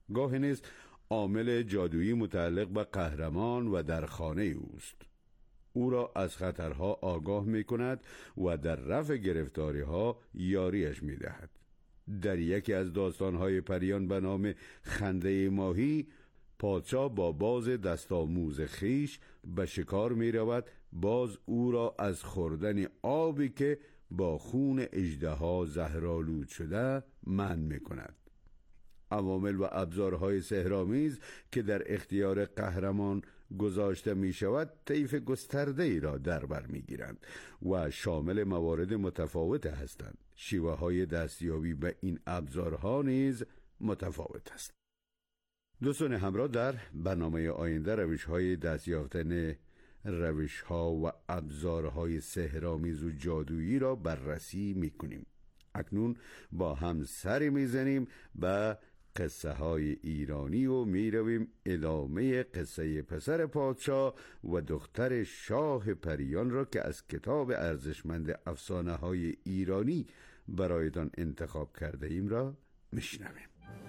گاه نیز عامل جادویی متعلق به قهرمان و در خانه اوست. او را از خطرها آگاه می کند و در رفع گرفتاری ها یاریش می دهد. در یکی از داستانهای پریان به نام خنده ماهی، پادشاه با باز دستاموز خیش به شکار می رود. باز او را از خوردن آبی که با خون اژدها زهرآلود شده منع می کند. عوامل و ابزارهای سحرآمیز که در اختیار قهرمان گذاشته می شود طیف گسترده ای را در بر می گیرند و شامل موارد متفاوت هستند. شیوه های دستیابی به این ابزارها نیز متفاوت است. دوستان همراه، در برنامه آینده روش های دست یافتن روش ها و ابزارهای سحرآمیز و جادویی را بررسی می کنیم. اکنون با هم سری می زنیم به قصه های ایرانی و می رویم ادامه قصه پسر پادشاه و دختر شاه پریان را که از کتاب ارزشمند افسانه های ایرانی برایتان انتخاب کرده ایم را میشنویم.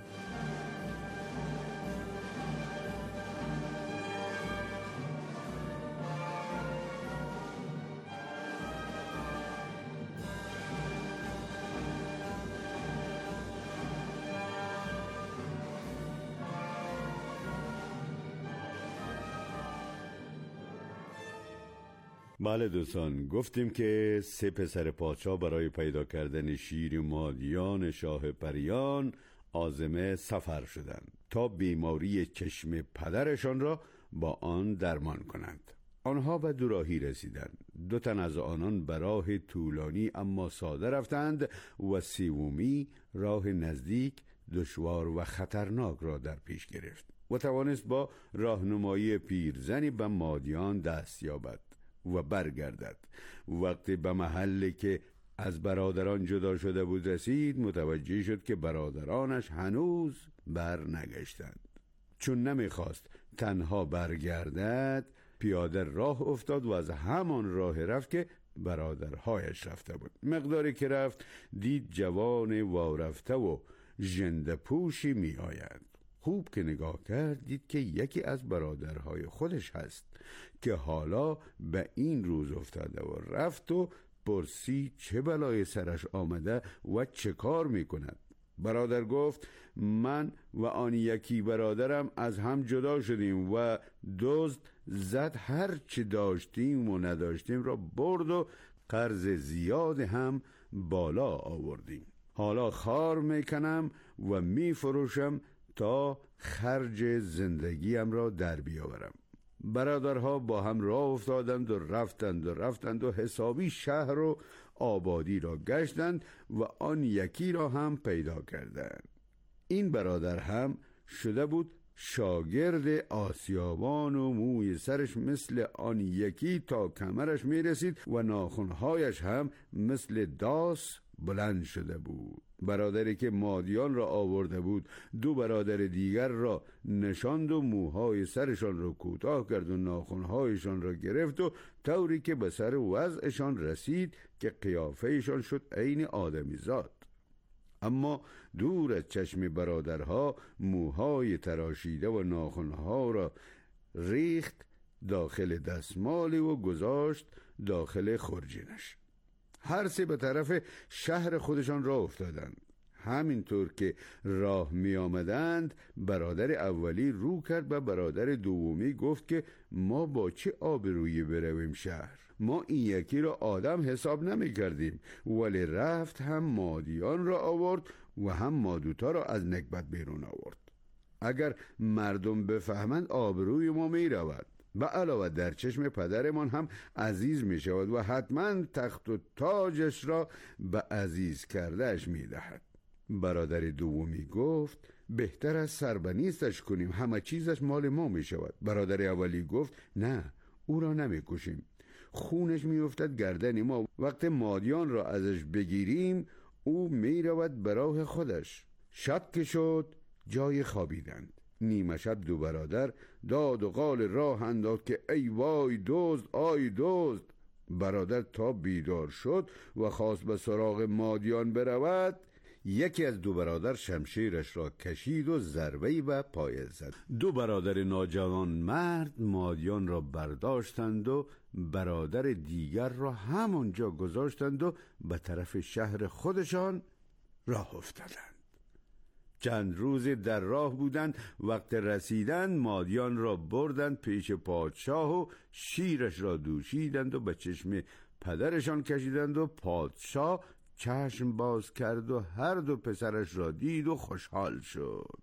بله دوستان، گفتیم که 3 پسر پادشاه برای پیدا کردن شیر مادیان شاه پریان عازم سفر شدند تا بیماری چشم پدرشان را با آن درمان کنند. آنها به دوراهی رسیدند. 2 تن از آنان به راه طولانی اما ساده رفتند و سومی راه نزدیک، دشوار و خطرناک را در پیش گرفت و توانست با راهنمایی پیرزنی به مادیان دست یابد و برگردد. وقتی به محلی که از برادران جدا شده بود رسید، متوجه شد که برادرانش هنوز بر نگشتند. چون نمیخواست تنها برگردد، پیاده راه افتاد و از همان راه رفت که برادرهایش رفته بود. مقداری که رفت دید جوان وارفته و ژنده پوشی می آید. خوب که نگاه کرد دید که یکی از برادرهای خودش هست که حالا به این روز افتاده و رفت و پرسید چه بلای سرش آمده و چه کار می کند. برادر گفت من و آن یکی برادرم از هم جدا شدیم و دزد زد، هر چی داشتیم و نداشتیم را برد و قرض زیاد هم بالا آوردیم. حالا خار میکنم و میفروشم تا خرج زندگیم را در بیاورم. برادرها با هم راه افتادند و رفتند و حسابی شهر و آبادی را گشتند و آن یکی را هم پیدا کردند. این برادر هم شده بود شاگرد آسیابان و موی سرش مثل آن یکی تا کمرش می رسید و ناخنهایش هم مثل داس بلند شده بود. برادری که مادیان را آورده بود 2 برادر دیگر را نشاند و موهای سرشان را کوتاه کرد و ناخنهایشان را گرفت و طوری که به سر وضعشان رسید که قیافهشان شد عین آدمی زاد. اما دور از چشم برادرها موهای تراشیده و ناخنها را ریخت داخل دستمالی و گذاشت داخل خرجینش. هر 3 به طرف شهر خودشان راه افتادند. همینطور که راه می آمدند برادر اولی رو کرد به برادر دومی گفت که ما با چه آبرویی برویم شهر؟ ما این یکی را آدم حساب نمی کردیم، ولی رفت هم مادیان را آورد و هم ما دوتا را از نکبت بیرون آورد. اگر مردم بفهمند آبروی ما می رود. به علاوه در چشم پدرمان هم عزیز می شود و حتما تخت و تاجش را به عزیز کردهش می دهد. برادر دومی گفت بهتر از سربنیستش کنیم، همه چیزش مال ما می شود. برادر اولی گفت نه، او را نمی کشیم، خونش می افتد گردن ما. وقت مادیان را ازش بگیریم او می رود به راه خودش. شب که شد جای خوابیدند. نیمه شب 2 برادر داد و قال راه انداخت که ای وای دزد، آی دزد. برادر تا بیدار شد و خواست به سراغ مادیان برود، یکی از دو برادر شمشیرش را کشید و ضربه‌ای به پای زد. دو برادر ناجوان مرد مادیان را برداشتند و برادر دیگر را همانجا گذاشتند و به طرف شهر خودشان راه افتادند. چند روز در راه بودند. وقت رسیدن مادیان را بردند پیش پادشاه و شیرش را دوشیدند و به چشم پدرشان کشیدند و پادشاه چشم باز کرد و هر دو پسرش را دید و خوشحال شد.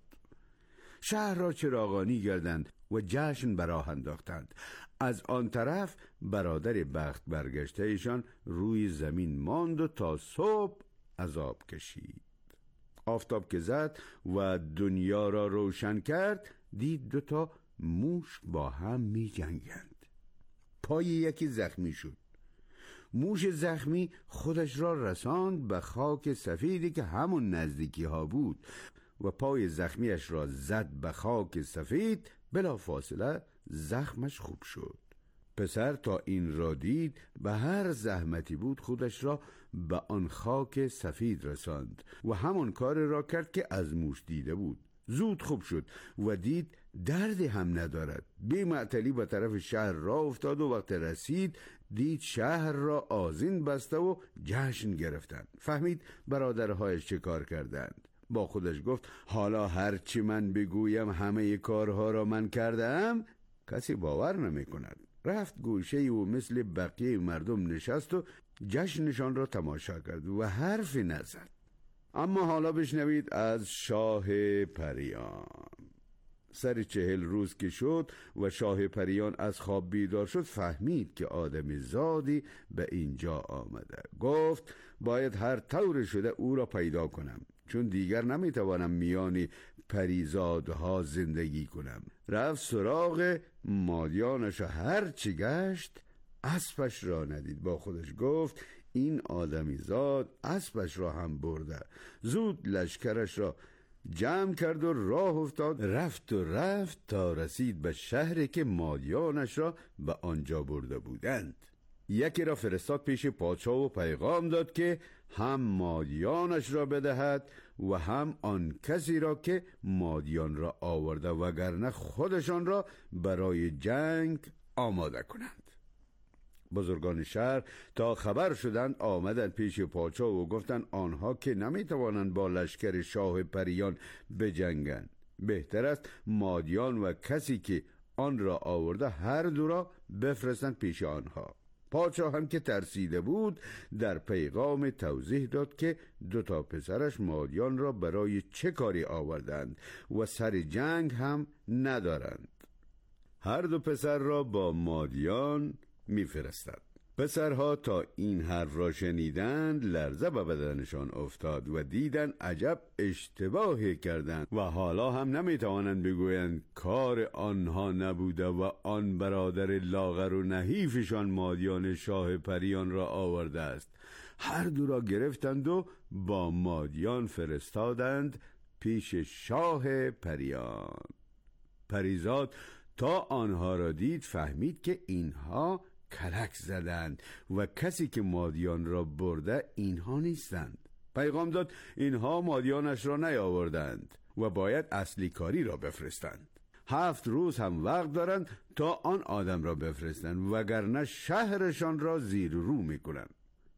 شهر را چراغانی کردند و جشن برآ انداختند. از آن طرف برادر بخت برگشته ایشان روی زمین ماند و تا صبح عذاب کشید. آفتاب که زد و دنیا را روشن کرد، دید دوتا موش با هم می جنگند. پای یکی زخمی شد. موش زخمی خودش را رساند به خاک سفیدی که همون نزدیکی ها بود و پای زخمیش را زد به خاک سفید. بلا فاصله زخمش خوب شد. پسر تا این را دید به هر زحمتی بود خودش را به آن خاک سفید رساند و همون کار را کرد که از موش دیده بود. زود خوب شد و دید دردی هم ندارد. بی معطلی به طرف شهر راه افتاد و وقت رسید دید شهر را آذین بسته و جشن گرفتند. فهمید برادرهایش چه کار کردند. با خودش گفت حالا هرچی من بگویم همه کارها را من کردم کسی باور نمی کند. رفت گوشه و مثل بقیه مردم نشست و جشنشان را تماشا کرد و حرفی نزد. اما حالا بشنوید از شاه پریان. سر 40 روز که شد و شاه پریان از خواب بیدار شد، فهمید که آدم زادی به اینجا آمده. گفت باید هر طور شده او را پیدا کنم، چون دیگر نمیتوانم میان پریزادها زندگی کنم. رفت سراغ مادیانش و هر چی گشت اسبش را ندید. با خودش گفت این آدمی زاد اسبش را هم برده. زود لشکرش را جمع کرد و راه افتاد. رفت تا رسید به شهری که مادیانش را به آنجا برده بودند. یکی را فرستاد پیش پادشاه و پیغام داد که هم مادیانش را بدهد و هم آن کسی را که مادیان را آورده، وگرنه خودشان را برای جنگ آماده کنند. بزرگان شهر تا خبر شدند آمدند پیش پادشاه و گفتند آنها که نمیتوانند با لشکر شاه پریان بجنگند. بهتر است مادیان و کسی که آن را آورده هر دو را بفرستند پیش آنها. پادشاه هم که ترسیده بود در پیغام توضیح داد که 2 پسرش مادیان را برای چه کاری آوردند و سر جنگ هم ندارند. هر 2 پسر را با مادیان میفرستد. پسرها تا این حرف را شنیدند لرزه به بدنشان افتاد و دیدند عجب اشتباهی کردند و حالا هم نمیتوانند بگویند کار آنها نبوده و آن برادر لاغر و نحیفشان مادیان شاه پریان را آورده است. هر دو را گرفتند و با مادیان فرستادند پیش شاه پریان. پریزاد تا آنها را دید فهمید که اینها کلک زدند و کسی که مادیان را برده اینها نیستند. پیغام داد اینها مادیانش را نیاوردند و باید اصلی کاری را بفرستند. 7 روز هم وقت دارند تا آن آدم را بفرستند، وگرنه شهرشان را زیر رو میکنند.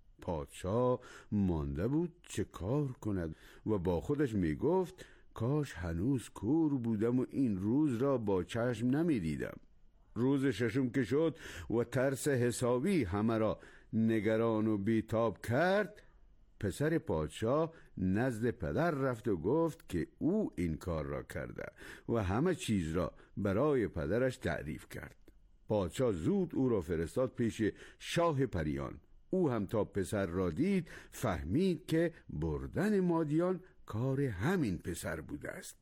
پادشاه مانده بود چه کار کند و با خودش میگفت کاش هنوز کور بودم و این روز را با چشم نمیدیدم. روز 6 که شد و ترس حسابی همه را نگران و بیتاب کرد، پسر پادشاه نزد پدر رفت و گفت که او این کار را کرده و همه چیز را برای پدرش تعریف کرد. پادشاه زود او را فرستاد پیش شاه پریان. او هم تا پسر را دید فهمید که بردن مادیان کار همین پسر بوده است.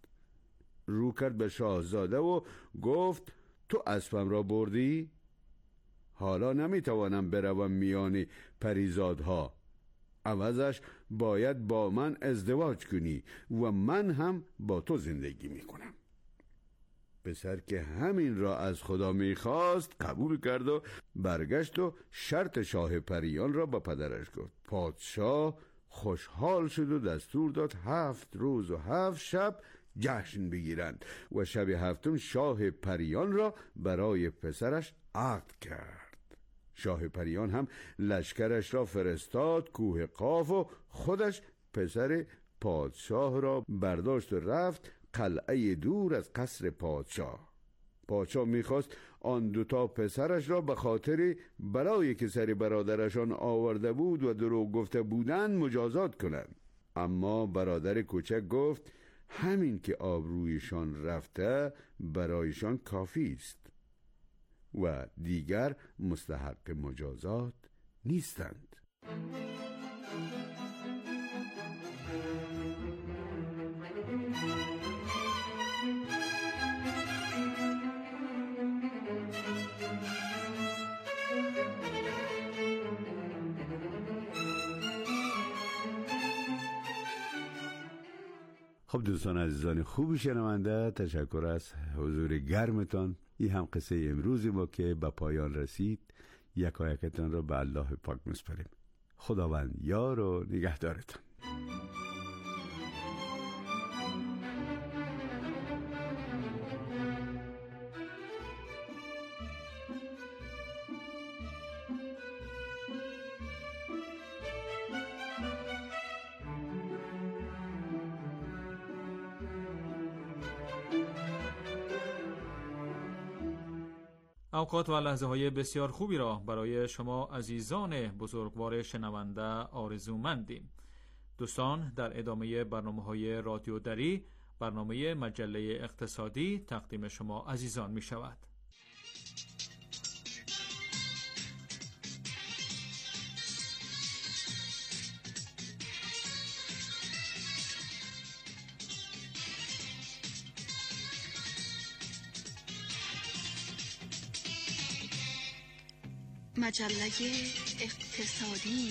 رو کرد به شاهزاده و گفت تو اسبم را بردی؟ حالا نمیتوانم بروم میان پریزادها. عوضش باید با من ازدواج کنی و من هم با تو زندگی میکنم. پسر که همین را از خدا میخواست قبول کرد و برگشت و شرط شاه پریان را با پدرش گفت. پادشاه خوشحال شد و دستور داد 7 روز و 7 شب جشن بگیرند و شب هفتم شاه پریان را برای پسرش عقد کرد. شاه پریان هم لشکرش را فرستاد کوه قاف و خودش پسر پادشاه را برداشت و رفت قلعه دور از قصر پادشاه. پادشاه میخواست آن 2 پسرش را به خاطر بلایی که سر برادرشان آورده بود و دروغ گفته بودند مجازات کنند، اما برادر کوچک گفت همین که آبرویشان رفته برایشان کافی است و دیگر مستحق مجازات نیستند. خب دوستان عزیزان خوب شنونده، تشکر از حضور گرمتان. این هم قصه امروز ما که به پایان رسید. یکایکتان را به الله پاک میسپاریم. خداوند یار و نگهدارتان. اوقات و لحظه های بسیار خوبی را برای شما عزیزان بزرگوار شنونده آرزومندیم. دوستان، در ادامه برنامه های رادیو دری، برنامه مجله اقتصادی تقدیم شما عزیزان می شود. مجله اقتصادی.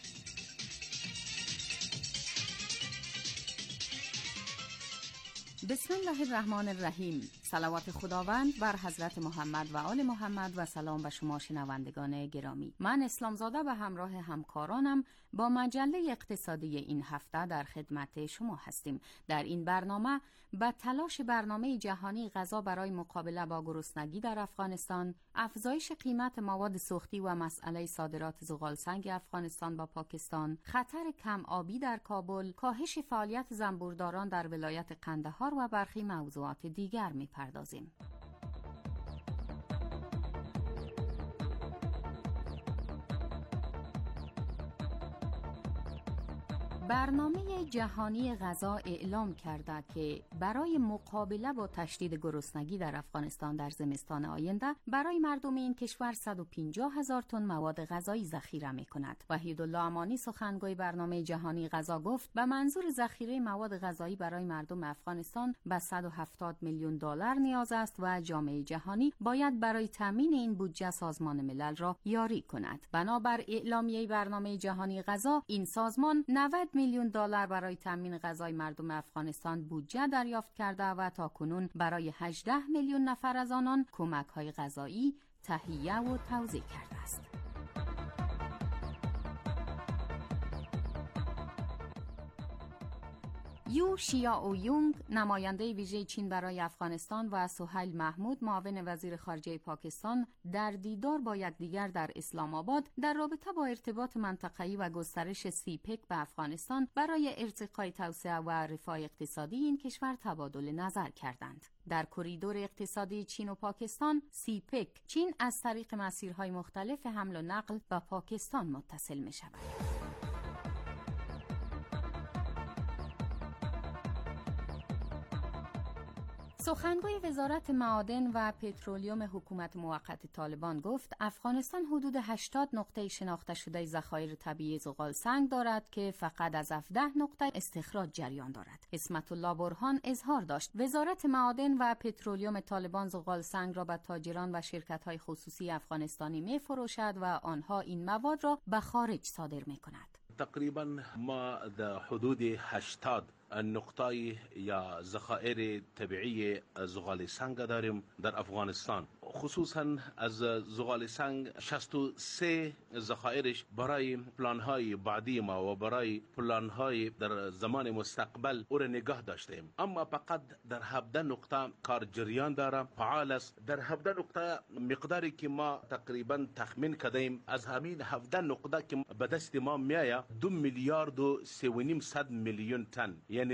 بسم الله الرحمن الرحیم. صلوات خداوند بر حضرت محمد و آل محمد و سلام به شما شنوندگان گرامی. من اسلامزاده به همراه همکارانم با مجله اقتصادی این هفته در خدمت شما هستیم. در این برنامه به تلاش برنامه جهانی غذا برای مقابله با گرسنگی در افغانستان، افزایش قیمت مواد سوختی و مسئله صادرات زغالسنگ افغانستان با پاکستان، خطر کم آبی در کابل، کاهش فعالیت زنبورداران در ولایت قندهار و برخی موضوعات دیگر می‌پردازیم. برنامه جهانی غذا اعلام کرده که برای مقابله با تشدید گرسنگی در افغانستان در زمستان آینده برای مردم این کشور 150,000 تن مواد غذایی ذخیره می‌کند. وحیدالله امانی سخنگوی برنامه جهانی غذا گفت به منظور ذخیره مواد غذایی برای مردم افغانستان به 170 میلیون دلار نیاز است و جامعه جهانی باید برای تامین این بودجه سازمان ملل را یاری کند. بنابر اعلامیه برنامه جهانی غذا، این سازمان 90 میلیون دلار برای تامین غذای مردم افغانستان بودجه دریافت کرده و تاکنون برای 18 میلیون نفر از آنان کمک‌های غذایی تهیه و توزیع کرده است. یو شیائویونگ، نماینده ویژه چین برای افغانستان، و سهیل محمود، معاون وزیر خارجه پاکستان، در دیدار با یکدیگر در اسلام آباد در رابطه با ارتباط منطقه‌ای و گسترش سیپک به افغانستان برای ارتقای توسعه و رفاه اقتصادی این کشور تبادل نظر کردند. در کریدور اقتصادی چین و پاکستان سیپک، چین از طریق مسیرهای مختلف حمل و نقل به پاکستان متصل می شود. سخنگوی وزارت معادن و پترولیوم حکومت موقت طالبان گفت افغانستان حدود 80 نقطه شناخته شده ذخایر طبیعی زغالسنگ دارد که فقط از 17 نقطه استخراج جریان دارد. اسمت الله برهان اظهار داشت وزارت معادن و پترولیوم طالبان زغالسنگ را به تاجران و شرکت‌های خصوصی افغانستانی می‌فروشد و آنها این مواد را به خارج صادر می‌کنند. تقریبا ما در حدود 80 نقطه یا ذخایر طبیعی زغال سنگ داریم در افغانستان خصوصا از زغال سنگ 63 ذخایرش برای پلان‌های بعدی ما و برای پلان‌های در زمان مستقبل او را نگاه داشتیم، اما فقط در 17 نقطه کار جریان داره، فعال است. در 17 نقطه مقداری که ما تقریبا تخمین کردیم از همین 17 نقطه که به دست ما میآید 2 میلیارد و 3.5 میلیون تن، یعنی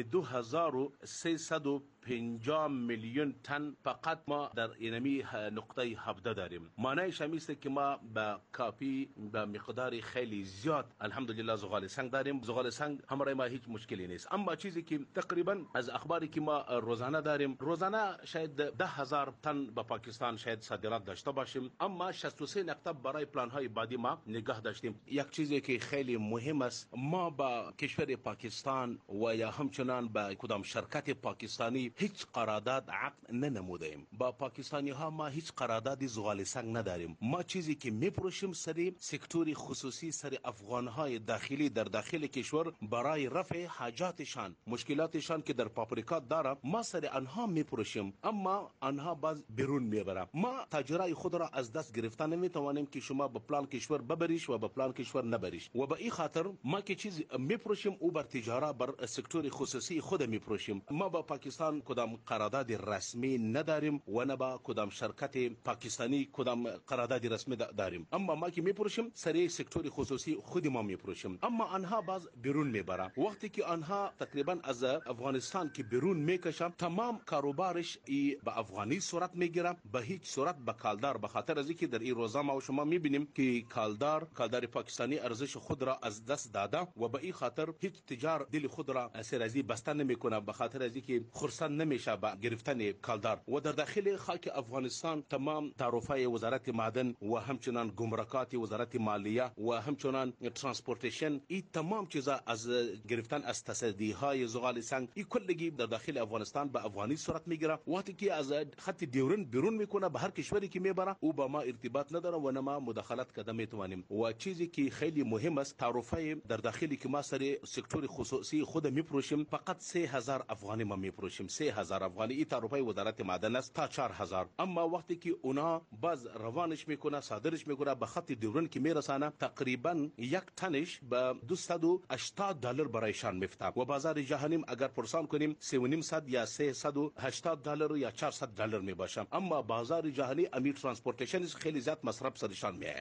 2350 میلیون تن فقط ما در اینمی نقطه 17 داریم. معنیش هم است که ما به کافی به مقدار خیلی زیاد الحمدلله زغال سنگ داریم. زغال سنگ همراه ما هیچ مشکلی نیست. اما چیزی که تقریبا از اخباری که ما روزانه داریم، روزانه شاید 10,000 تن به پاکستان شاید صادرات داشته باشیم، اما 63 نقطه برای پلان های بعدی ما نگاه داشتیم. یک چیزی که خیلی مهم است، ما با کشور پاکستان و یا همچنان با کدام شرکت پاکستانی هیچ قرارداد عقد ننمودیم. با پاکستانی ها ما هیچ قرارداد زغال سنگ نداریم. ما چیزی که میپروشیم سری سکتور خصوصی، سری افغان های داخلی در داخل کشور برای رفع حاجاتشان، مشکلاتشان که در پاپریکا داره، ما سری آنها میپروشیم، اما آنها باز بیرون میبرن. ما تاجرای خود را از دست گرفتن نمیتوانیم که شما به پلان کشور ببریش و به پلان کشور نبریش، و به این خاطر ما که چیز میپروشیم او بر تجارت بر سکتور خصوصی خود میپروشیم. ما با پاکستان کدام قرارداد رسمی نداریم و نه با کدام شرکت پاکستانی کدام قرارداد رسمی داریم، اما ما که میپروشیم سری سکتور خصوصی خود ما میپروشیم، اما آنها باز بیرون میبرن. وقتی که آنها تقریبا از افغانستان که بیرون میکشن، تمام کاروبارش به افغانی صورت میگیره، به هیچ صورت به کالدار، به خاطر از اینکه در این روزا ما و شما میبینیم که کالدار پاکستانی ارزش خود را از دست داده و به این خاطر هیچ تجار دل خود را سرازی بسته نمیکنه، به خاطر از اینکه خرسند نمیشه به گرفتن کالدار. و در داخل خاک افغانستان تمام تعرفه وزارت معدن و همچنان گمرکات وزارت مالیه و همچنان ترانسپورتیشن، این تمام چیزا از گرفتن از تصدی های زغال سنگ این کلگی در داخل افغانستان به افغانی صورت میگیره. وقتی که از خط دیورن بیرون میکنه به هر کشوری که میبره، او با ما ارتباط نداره و نه ما مداخلت کرده میتوانیم. و چیزی که خیلی مهم است، تعرفه در داخلی که ما سر سکتور خصوصی خود میپروشیم فقط 3000 افغانی ما میپروشیم، 3000 افغانی. این تعرفه وزارت معدن است تا 4000. اما وقتی که اونا باز روانش میکنه، صادرش میکنه، به خط دیورن که میرسانه، تقریبا یک تنش به $280 برایشان میفته و بازار جهانی اگر پرسان کنیم 3.5 یا $380 یا $400 میباشه، اما بازار جهانی امیر ترانسپورتیشن خیلی زیاد مصرف سرشان میه.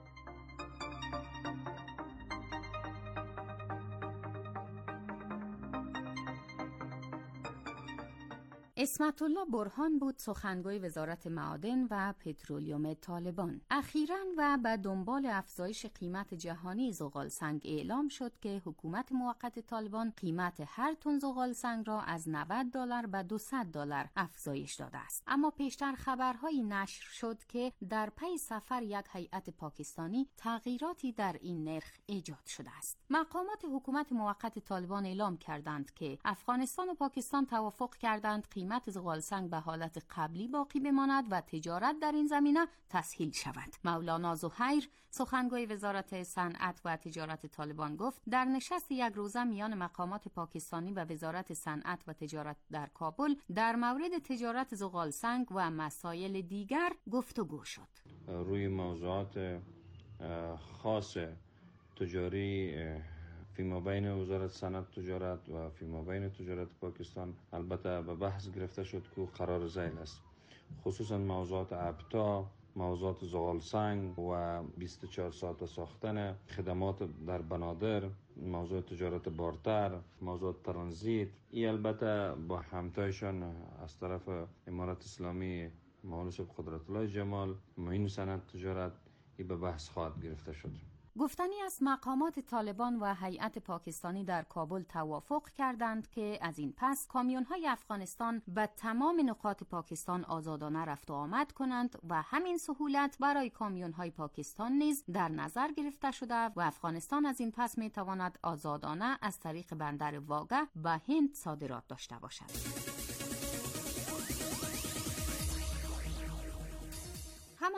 اسمت الله برهان بود سخنگوی وزارت معادن و پترولیوم طالبان. اخیراً و به دنبال افزایش قیمت جهانی زغال سنگ اعلام شد که حکومت موقت طالبان قیمت هر تن زغال سنگ را از $90 به $200 افزایش داده است. اما پیشتر خبرهایی نشر شد که در پی سفر یک هیئت پاکستانی تغییراتی در این نرخ ایجاد شده است. مقامات حکومت موقت طالبان اعلام کردند که افغانستان و پاکستان توافق کردند قیمت زغال سنگ به حالت قبلی باقی بماند و تجارت در این زمینه تسهیل شود. مولانا زهیر سخنگوی وزارت صنعت و تجارت طالبان گفت در نشست یک روزه میان مقامات پاکستانی و وزارت صنعت و تجارت در کابل در مورد تجارت زغال سنگ و مسائل دیگر گفتگو شد. روی موضوعات خاص تجاری فیما بین وزارت صنعت تجارت و فیما بین تجارت پاکستان البته به بحث گرفته شد که قرار ذیل است، خصوصا موضوعات ابتا، موضوعات زغال سنگ و 24 ساعت ساختن خدمات در بنادر، موضوع تجارت بارتر، موضوع ترانزیت. این البته با همتایشان از طرف امارت اسلامی مولوی صاحب قدرت الله جمال معین صنعت تجارت این به بحث خواهد گرفته شد. گفتنی از مقامات طالبان و هیئت پاکستانی در کابل توافق کردند که از این پس کامیون‌های افغانستان به تمام نقاط پاکستان آزادانه رفت و آمد کنند و همین سهولت برای کامیون‌های پاکستان نیز در نظر گرفته شده و افغانستان از این پس می‌تواند آزادانه از طریق بندر واگه به هند صادرات داشته باشد.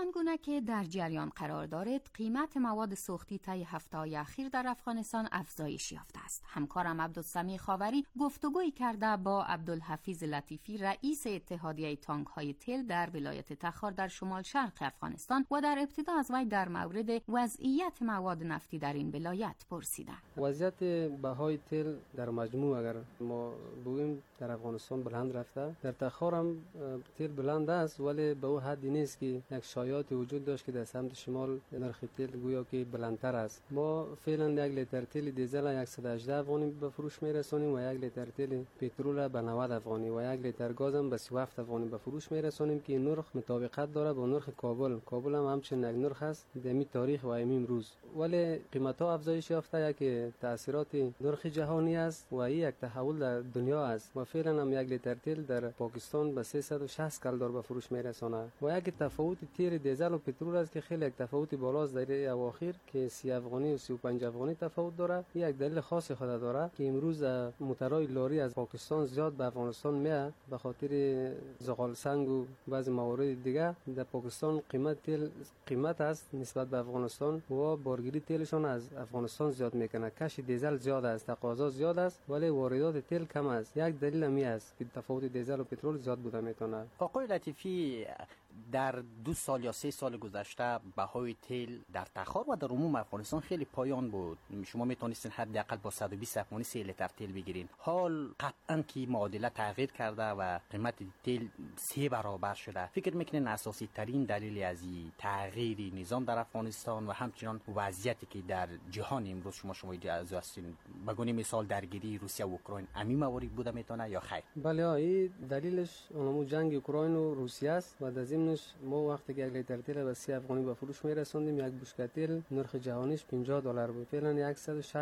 همان گونه که در جریان قرار دارد، قیمت مواد سوختی طی هفته‌های اخیر در افغانستان افزایش یافته است. همکارم عبدالسمیع خاوری گفتگویی کرده با عبدالحفیظ لطیفی، رئیس اتحادیه تانک‌های تل در ولایت تخار در شمال شرق افغانستان و در ابتدا از وی در مورد وضعیت مواد نفتی در این ولایت پرسیدم. وضعیت بهای تل در مجموع اگر ما بگوییم در افغانستان بلند رفته. در تخار هم تل بلند است، ولی به اون حدی نیست که یک شایعاتی وجود داشت که در سمت شمال نرخ تل گویا که بلندتر است. ما فعلا یک لیتر تل دیزل 118 افغانی به فروش میرسونیم و یک لیتر تل پترول به 90 افغانی و یک لیتر گاز هم به 37 افغانی به فروش میرسونیم که این نرخ مطابقت داره با نرخ کابل. کابل هم همچنین یک نرخ است در این تاریخ و این روز. ولی قیمت ها افزایش یافته، یک تاثیرات نرخ جهانی است و این یک تحول در دنیا است و فعلا هم یک لیتر تل در پاکستان به 360 $. به فروش میرسونه و یک تفاوت تیر دیزل و پترول است که خیلی یک تفاوت بالاست در اواخر که 30 افغانی و 35 افغانی تفاوت داره. یک دلیل خاص خود داره که امروز موترهای لاری از پاکستان زیاد به افغانستان میاد به خاطر زغال سنگ و بعضی موارد دیگه. در پاکستان قیمت است نسبت به افغانستان و بارگیری تلشون از افغانستان زیاد میکنه. کش دیزل زیاد است، تقاضا زیاد است ولی واردات تل کم است. یک دلیل می است که تفاوت دیزل و پترول زیاد بوده میتونه. آقای لطیفی، در 2 سال یا 3 سال گذشته بهای تل در تخار و در عموم افغانستان خیلی پایان بود. شما میتونستین حداقل با 120 افغانی 3 لیتر تل بگیرین. حال قطعا که معادله تغییر کرده و قیمت تل 3 برابر شده. فکر میکنین اساسی ترین دلیل از این تغییر نظام در افغانستان و همچنان وضعیتی که در جهان امروز شما اجازه هستین بگونیم مثال درگیری روسیه و اوکراین امی موارد بوده میتونه یا خیر؟ بله، این دلیلش اونمو جنگ اوکراین و روسیه است و در ضمنش ما وقتی که یک لیتر تل به 30 افغانی به فروش میرسوندیم، یک بشکه تل نرخ جهانیش $50 بود. فعلا $106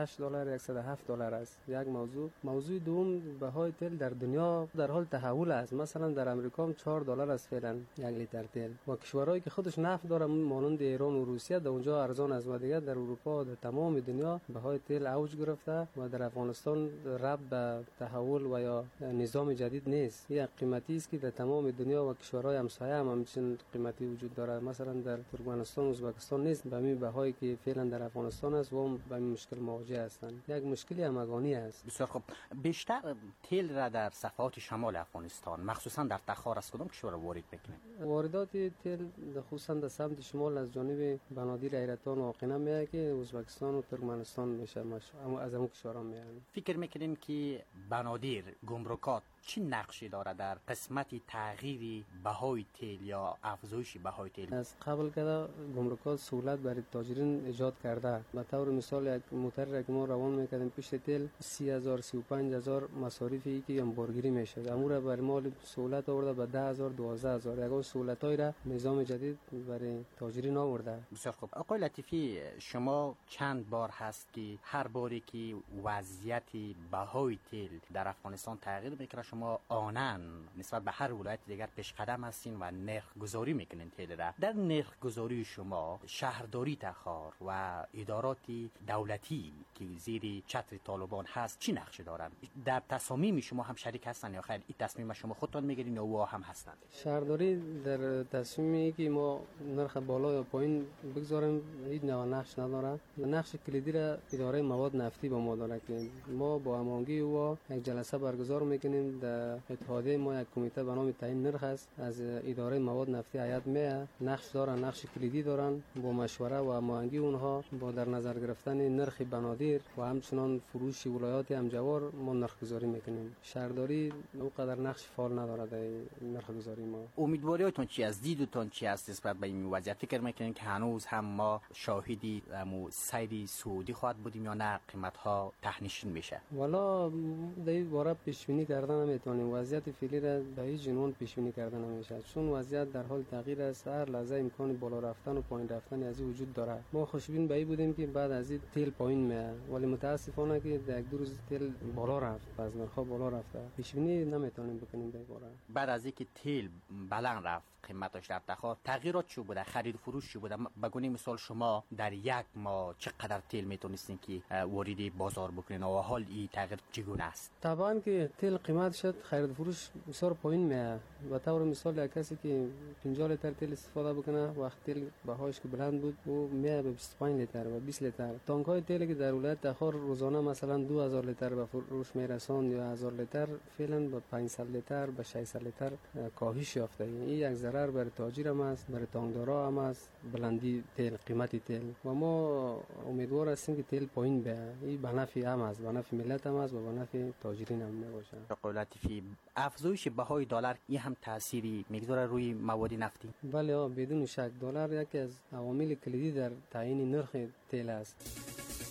$107 است. یک موضوع دوم، بهای تل در دنیا در حال تحول است. مثلا در امریکا $4 است فعلا یک لیتر تل و کشورهایی که خودش نفت داره مانند ایران و روسیه در اونجا ارزان است و دیگه در اروپا و در تمام دنیا بهای تل اوج گرفته و در افغانستان ربط به تحول و یا نظام جدید نیست. یک قیمتی است که در تمام دنیا و کشورهای همسایه هم همچنین قیمتی وجود داره. مثلا در ترکمنستان و ازبکستان نیست به همین بهایی که فعلا در افغانستان است و هم به این مشکل مواجه هستند. یک مشکلی همگانی است. بسیار خوب. بیشتر تل را در صفحات شمال افغانستان مخصوصا در تخار از کدام کشور وارد میکنه؟ واردات تل خصوصا در سمت شمال از جانب بنادر ایرتان و آقینه میاد که ازبکستان و ترکمنستان میشه، اما از اون کشورها میان. فکر میکنین که بنادر گمرکات چه نقشی داره در قسمت تغییر بهای تل یا افزایش بهای تل؟ از قبل که گمرکات سهولت برای تاجرین ایجاد کرده. به طور مثال یک موتر را که ما روان میکردیم پیش تل 30,000 35,000 مصارفی که انبارگیری میشد، امور برای مال سهولت آورده به 10,000 12,000. یک سهولتایی را نظام جدید برای تاجرین آورده. بسیار خوب. آقای لطیفی، شما چند بار هست که هر باری که وضعیت بهای تل در افغانستان تغییر میکنه شما آنن نسبت به هر ولایت دیگر پیش قدم هستین و نرخ گذاری میکنین تل را. در نرخ گذاری شما شهرداری تخار و ادارات دولتی که زیر چتر طالبان هست چی نقش دارن؟ در تصامیم شما هم شریک هستن یا خیر این تصمیم شما خودتان میگیرین یا او هم هستند؟ شهرداری در تصمیمی که ما نرخ بالا یا پایین بگذاریم هیچ نوع نقش نداره. نقش کلیدی را اداره مواد نفتی با ما داره که ما با هماهنگی او یک جلسه برگزار میکنیم. در اتحادیه ما یک کمیته به نام تعیین نرخ است از اداره مواد نفتی هیئت میه، نقش دارن، نقش کلیدی دارن. با مشوره و هماهنگی اونها با در نظر گرفتن نرخ بنادر و همچنان فروش ولایات همجوار ما نرخ گذاری میکنیم. شهرداری اونقدر نقش فعال نداره در نرخ گذاری ما. امیدواریتون چی است؟ دیدتون چی است نسبت به این وضعیت؟ فکر میکنین که هنوز هم ما شاهدی سیر سعودی خواهد بودیم یا نه قیمت ها تهنشین میشه؟ والا در این باره پیش بینی کردن نمیتونیم. وضعیت فعلی را به هیچ عنوان پیش بینی کردن نمیشه چون وضعیت در حال تغییر است. هر لحظه امکان بالا رفتن و پایین رفتن از این وجود داره. ما خوشبین به این بودیم که بعد از این تل پایین میاد ولی متاسفانه که در یک دو روز تل بالا رفت، از نرخ بالا رفته. پیش بینی نمیتونیم بکنیم در این باره. بعد از اینکه تل بلند رفت قیمتش در تخار تغییرات چی بوده؟ خرید و فروش چی بوده؟ بگونی مثال شما در یک ماه چقدر تیل میتونستین که وارد بازار بکنین و حال این تغییر چگونه است؟ طبعا که تیل قیمت شد، خرید و فروش بسیار پایین میاد. به طور مثال یک کسی که 50 لیتر تیل استفاده بکنه وقت تیل بهاش که بلند بود او میاد به 25 لیتر و 20 لیتر. تانک های تیلی که در ولایت تخار روزانه مثلا 2000 لیتر به فروش میرسوند یا 1000 لیتر فعلا به 500 لیتر به 600 لیتر کاهش یافته. این یک ضرر برای تاجر هم است، برای تانکدارا هم است، بلندی تیل، قیمت تیل. و ما امیدوار هستیم که تیل پایین بیاد. این به نفع هم است، به نفع ملت هم است و به نفع تاجرین هم میباشه. آقای لطیفی، افزایش بهای دلار این هم تأثیری میگذاره روی مواد نفتی؟ بله، بدون شک دلار یکی از عوامل کلیدی در تعیین نرخ تیل است.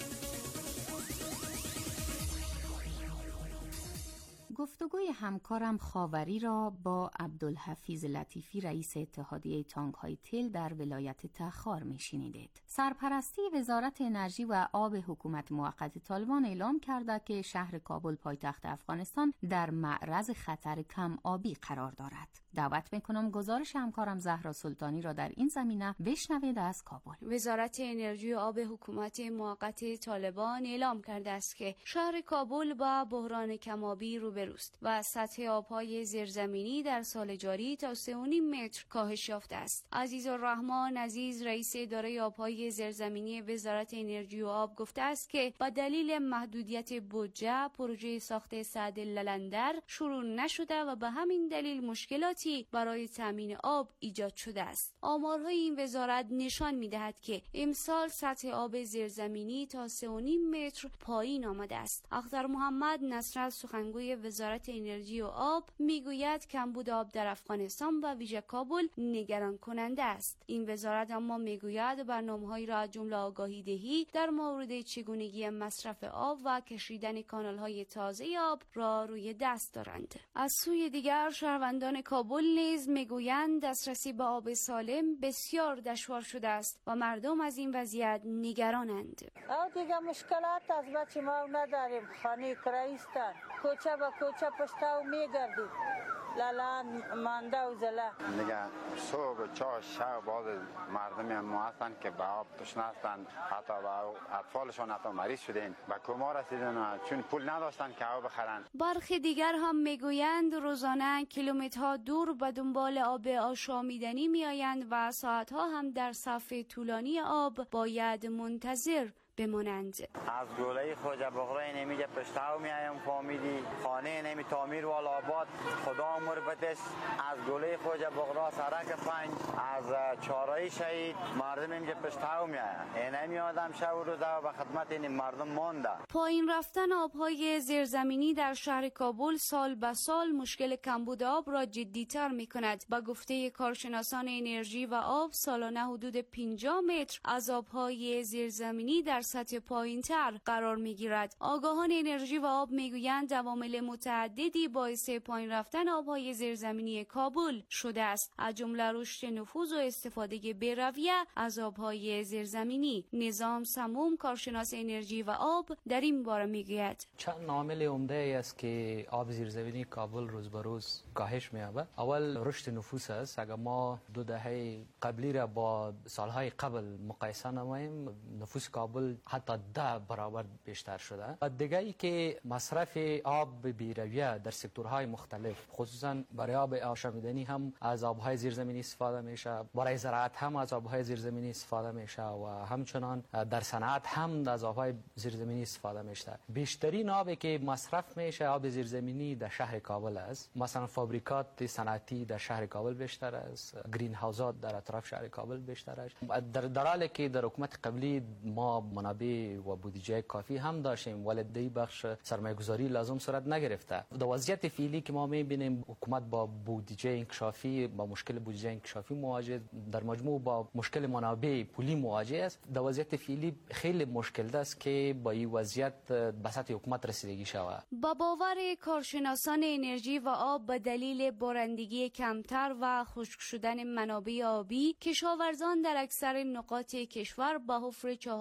گفتگوی همکارم خاوری را با عبدالحفیظ لطیفی رئیس اتحادیه تانک‌های تیل در ولایت تخار میشنیدید. سرپرستی وزارت انرژی و آب حکومت موقت طالبان اعلام کرده که شهر کابل پایتخت افغانستان در معرض خطر کم آبی قرار دارد. دعوت میکنم گزارش همکارم زهرا سلطانی را در این زمینه بشنوید از کابل. وزارت انرژی و آب حکومت موقت طالبان اعلام کرده است که شهر کابل با بحران کم آبی روبروست و سطح آبهای زیرزمینی در سال جاری تا 3.5 متر کاهش یافته است. عزیزالرحمن عزیز رئیس اداره آبهای زیرزمینی وزارت انرژی و آب گفته است که با دلیل محدودیت بودجه پروژه ساخت سد للندر شروع نشده و به همین دلیل مشکلاتی برای تامین آب ایجاد شده است. آمارهای این وزارت نشان می‌دهد که امسال سطح آب زیرزمینی تا 3.5 متر پایین آمده است. اختر محمد نصرت سخنگوی وزارت انرژی و آب میگوید کمبود آب در افغانستان و ویژه کابل نگران کننده است. این وزارت اما میگوید برنامه‌هایی را از جمله آگاهی دهی در مورد چگونگی مصرف آب و کشیدن کانال‌های تازه آب را روی دست دارند. از سوی دیگر شهروندان کابل نیز میگویند دسترسی به آب سالم بسیار دشوار شده است و مردم از این وضعیت نگرانند. دیگه مشکلات از بچه ما نداریم، خانه کرایستان، کوچه به کوچه پشتاو میگردیم، لالان مانده و زله. دیگه صبح چا شب باز مردم ما هستن که به آب تشنه هستن، حتی به اطفالشان حتی مریض شدین، به کما رسیدن چون پول نداشتن که آب بخرن. برخی دیگر هم میگویند روزانه کیلومترها دور به دنبال آب آشامیدنی میآیند و ساعتها هم در صف طولانی آب باید منتظر بمانند. از گوله خوجه بغرای نمیجه پشتاو میایم فامیدی خانه نمی تعمیر والا آباد خدا عمر بدش. از گوله خوجه بغرا سرک 5 از چارای شهید مردم اینجا پشتاو میایم. اینمی آدم شب و روز و به خدمت این مردم مانده. پایین رفتن آبهای زیرزمینی در شهر کابل سال به سال مشکل کمبود آب را جدی‌تر می‌کند. با گفته کارشناسان انرژی و آب سالانه حدود 50 متر از آبهای زیرزمینی در سطح پایین‌تر قرار می‌گیرد. آگاهان انرژی و آب می‌گویند عوامل متعددی باعث پایین رفتن آب‌های زیرزمینی کابل شده است، از جمله رشد نفوذ و استفاده بی‌رویه از آب‌های زیرزمینی. نظام سموم کارشناس انرژی و آب در این باره می‌گوید چند عامل عمده است که آب زیرزمینی کابل روز به روز کاهش می‌یابد. اول رشد نفوس است. اگر ما 2 دهه قبلی را با سالهای قبل مقایسه نماییم نفوس کابل حتی 10 برابر بیشتر شده. و دیگه ای که مصرف آب بی‌رویه در سکتورهای مختلف خصوصا برای آب آشامیدنی هم از آبهای زیرزمینی استفاده میشه، برای زراعت هم از آبهای زیرزمینی استفاده میشه و همچنان در صنعت هم از آبهای زیرزمینی استفاده میشه. بیشترین آبی که مصرف میشه آب زیرزمینی در شهر کابل است. مثلا فابریکات صنعتی در شهر کابل بیشتر است، گرین هاوسات در اطراف شهر کابل بیشتر است. در حالی که در حکومت قبلی ما منابع و بودجه کافی هم داشتیم ولی دی بخش سرمایه‌گذاری لازم صورت نگرفته. در وضعیت فعلی که ما می‌بینیم حکومت با بودجه انکشافی با مشکل بودجه انکشافی مواجه، در مجموع با مشکل منابع پولی مواجه است. در وضعیت فعلی خیلی مشکل است که با این وضعیت به سطح حکومت رسیدگی شود. با باور کارشناسان انرژی و آب به دلیل بارندگی کمتر و خشک شدن منابع آبی کشاورزان در اکثر نقاط کشور با حفر چاه‌های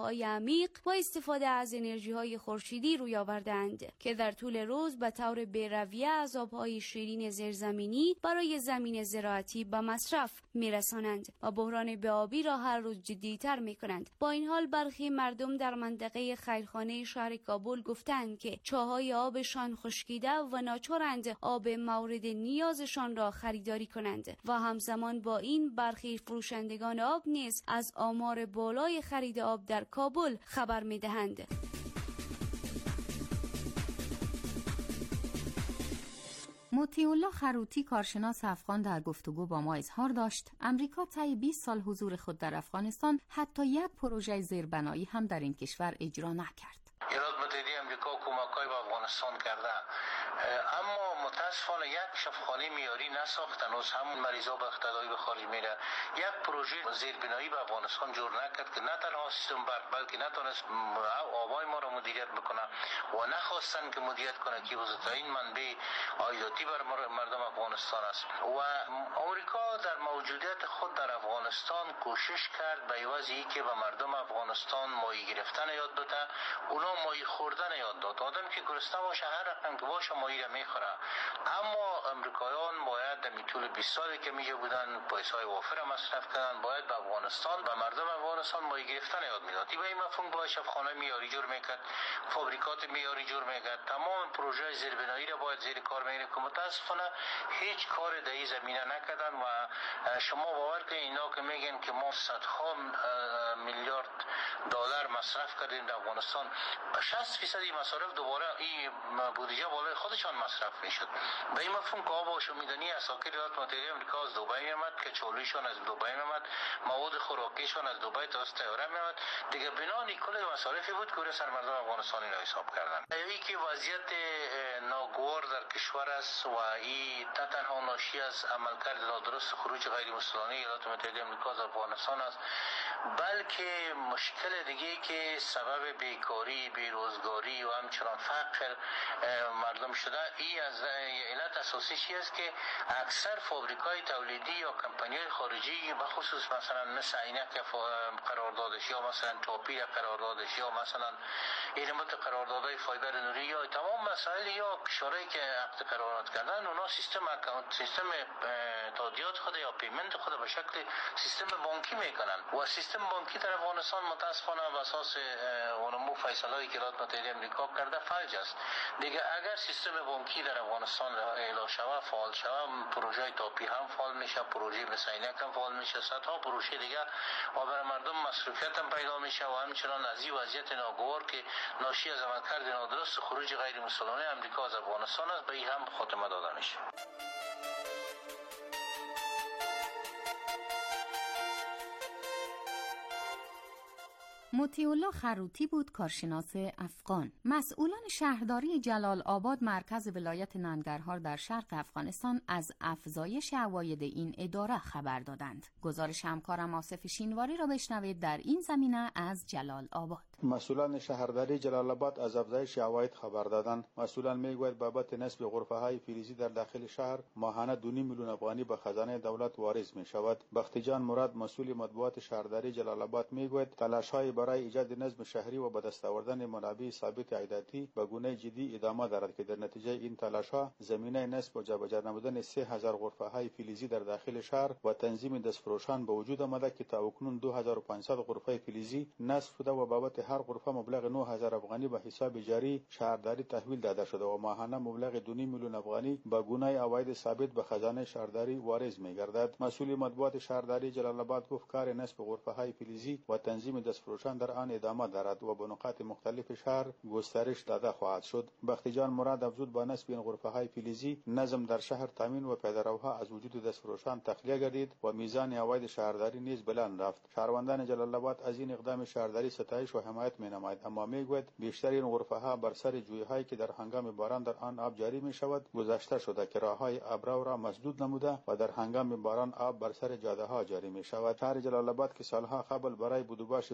عمیق با استفاده از انرژی‌های خورشیدی روی آوردند که در طول روز به طور بی‌رویه از آب‌های شیرین زیرزمینی برای زمین زراعتی به مصرف می‌رسانند و بحران بی‌آبی را هر روز جدی‌تر می‌کنند. با این حال برخی مردم در منطقه خیرخانه شهر کابل گفتند که چاهای آبشان خشکیده و ناچارند آب مورد نیازشان را خریداری کنند و همزمان با این برخی فروشندگان آب نیز از آمار بالای خرید آب در کابل خبر می‌دهند. مطیع الله خروتی، کارشناس افغان، در گفتگو با ما اظهار داشت امریکا طی 20 سال حضور خود در افغانستان حتی یک پروژه زیربنایی هم در این کشور اجرا نکرد. ایالات متحده آمریکا کمک‌های به افغانستان کرده، اما متاسفانه یک شفاخانه معیاری نساخت. هنوز همون مریضا به اقتدایی به خارج میره. یک پروژه زیربنایی به افغانستان جور نکرد که نه تنها سیستم برق بلکه نتونست آبای ما را مدیریت بکنه و نخواستن که مدیریت کنه که بزرگترین منبع عایداتی بر مردم افغانستان است. و آمریکا در موجودیت خود در افغانستان کوشش کرد به عوض اینکه به مردم افغانستان ماهی گرفتن یاد بده، اونا ماهی خوردن یاد داد. آدم که گرسنه باشه هر رقم که باشه ماهی را میخوره. اما امریکایان باید در طول 20 سالی که میجا بودن پیسای وافر مصرف کردن، باید به افغانستان به مردم افغانستان ماهی گرفتن یاد میداد. به این مفهوم باید شفاخانه معیاری جور میکرد، فابریکات معیاری جور میکرد، تمام پروژه زیربنایی را باید زیر کار میگیره که متاسفانه هیچ کار در این زمینه نکردن. و شما باور کنید اینا که میگن که ما صدها میلیارد دلار مصرف کردیم در افغانستان، 60% مصارف دوباره این بودجه بالای خودشان مصرف میشد. به این مفهوم که آب آشامیدنی اساکر ایالات متحده آمریکا از دبی میامد، که چالیشان از دبی میامد، مواد خوراکیشان از دبی تا طیاره میامد. دیگه بنا کل مصارفی بود که سر مردم افغانستانی را حساب کردن. این که وضعیت ناگوار در کشور است و این نه تنها ناشی از عملکرد نادرست خروج غیر مسئولانه ایالات متحده آمریکا از افغانستان است، بلکه مشکل دیگه که سبب بیکاری، بیروزگاری و همچنان فقر مردم شده، این از علت اساسی چی است که اکثر فابریکای تولیدی یا کمپانی‌های خارجی به خصوص مثلا مثل عینک قراردادش یا مثلا تاپی قراردادش یا مثلا اینمت قراردادهای فایبر نوری یا تمام مسائل یا کشورهایی که عقد قرارداد کردن، اونا سیستم تادیات خود یا پیمنت خود به شکل سیستم بانکی میکنن و سیستم بانکی در افغانستان متاسفانه بر اساس اونمو فیصله‌ای که ایالات متحده آمریکا کرده فلج است. دیگه اگر سیستم بانکی در افغانستان اعلا شود، فعال شود، پروژه تاپی هم فعال میشه، پروژه مثل عینک هم فعال میشه، صدها پروژه دیگه و برای مردم مصرفیت هم پیدا میشه و همچنان از این وضعیت ناگوار که ناشی از عملکرد نادرست خروج غیر مسئولانه آمریکا از افغانستان است به این هم خاتمه داده میشه. مطیع الله خروتی بود، کارشناس افغان. مسئولان شهرداری جلال آباد مرکز ولایت ننگرهار در شرق افغانستان از افزایش عواید این اداره خبر دادند. گزارش همکارم آصف شینواری را بشنوید در این زمینه از جلال آباد. مسئولان شهرداری جلال آباد از افزایش عواید خبر دادند. مسئولان میگویند بابت نصب غرفه‌های فلزی در داخل شهر ماهانه 2.5 میلیون افغانی به خزانه دولت واریز می شود. بختیجان مراد مسئول مطبوعات شهرداری جلال آباد میگوید تلاش‌های برای ایجاد نظم شهری و به دست آوردن منابع ثابت عایداتی به گونه جدی ادامه دارد که در نتیجه این تلاش‌ها زمینه نصب و جابجا نمودن 3000 غرفه‌های فلزی در داخل شهر و تنظیم دستفروشان به وجود آمده که تاکنون 2500 غرفه فلزی نصب شده و بابت هر غرفه مبلغ 9000 افغانی به حساب جاری شهرداری تحویل داده شده و ماهانه مبلغ 2.5 میلیون افغانی به گونه عواید ثابت به خزانه شهرداری واریز می‌گردد. مسئول مطبوعات شهرداری جلال آباد گفت کار نصب غرفه‌های فلزی و تنظیم دستفروشان در آن ادامه دارد و به نقاط مختلف شهر گسترش داده خواهد شد. بختیجان مراد افزود با نصب این غرفه‌های فلزی نظم در شهر تامین و پیداروها از وجود دستفروشان تخلیه گردید و میزان عواید شهرداری نیز بلند رفت. شهروندان جلال آباد از این اقدام شهرداری ستایش و حمایت می‌نمایند، اما میگوید بیشتر این غرفه‌ها بر سر جویهایی که در هنگام باران در آن آب جاری می‌شود گذشته شده که راه‌های آبرو را مسدود نموده و در هنگام باران آب بر سر جاده‌ها جاری می‌شود. شهر جلال آباد که سالها قبل برای بدوباش حدود 40%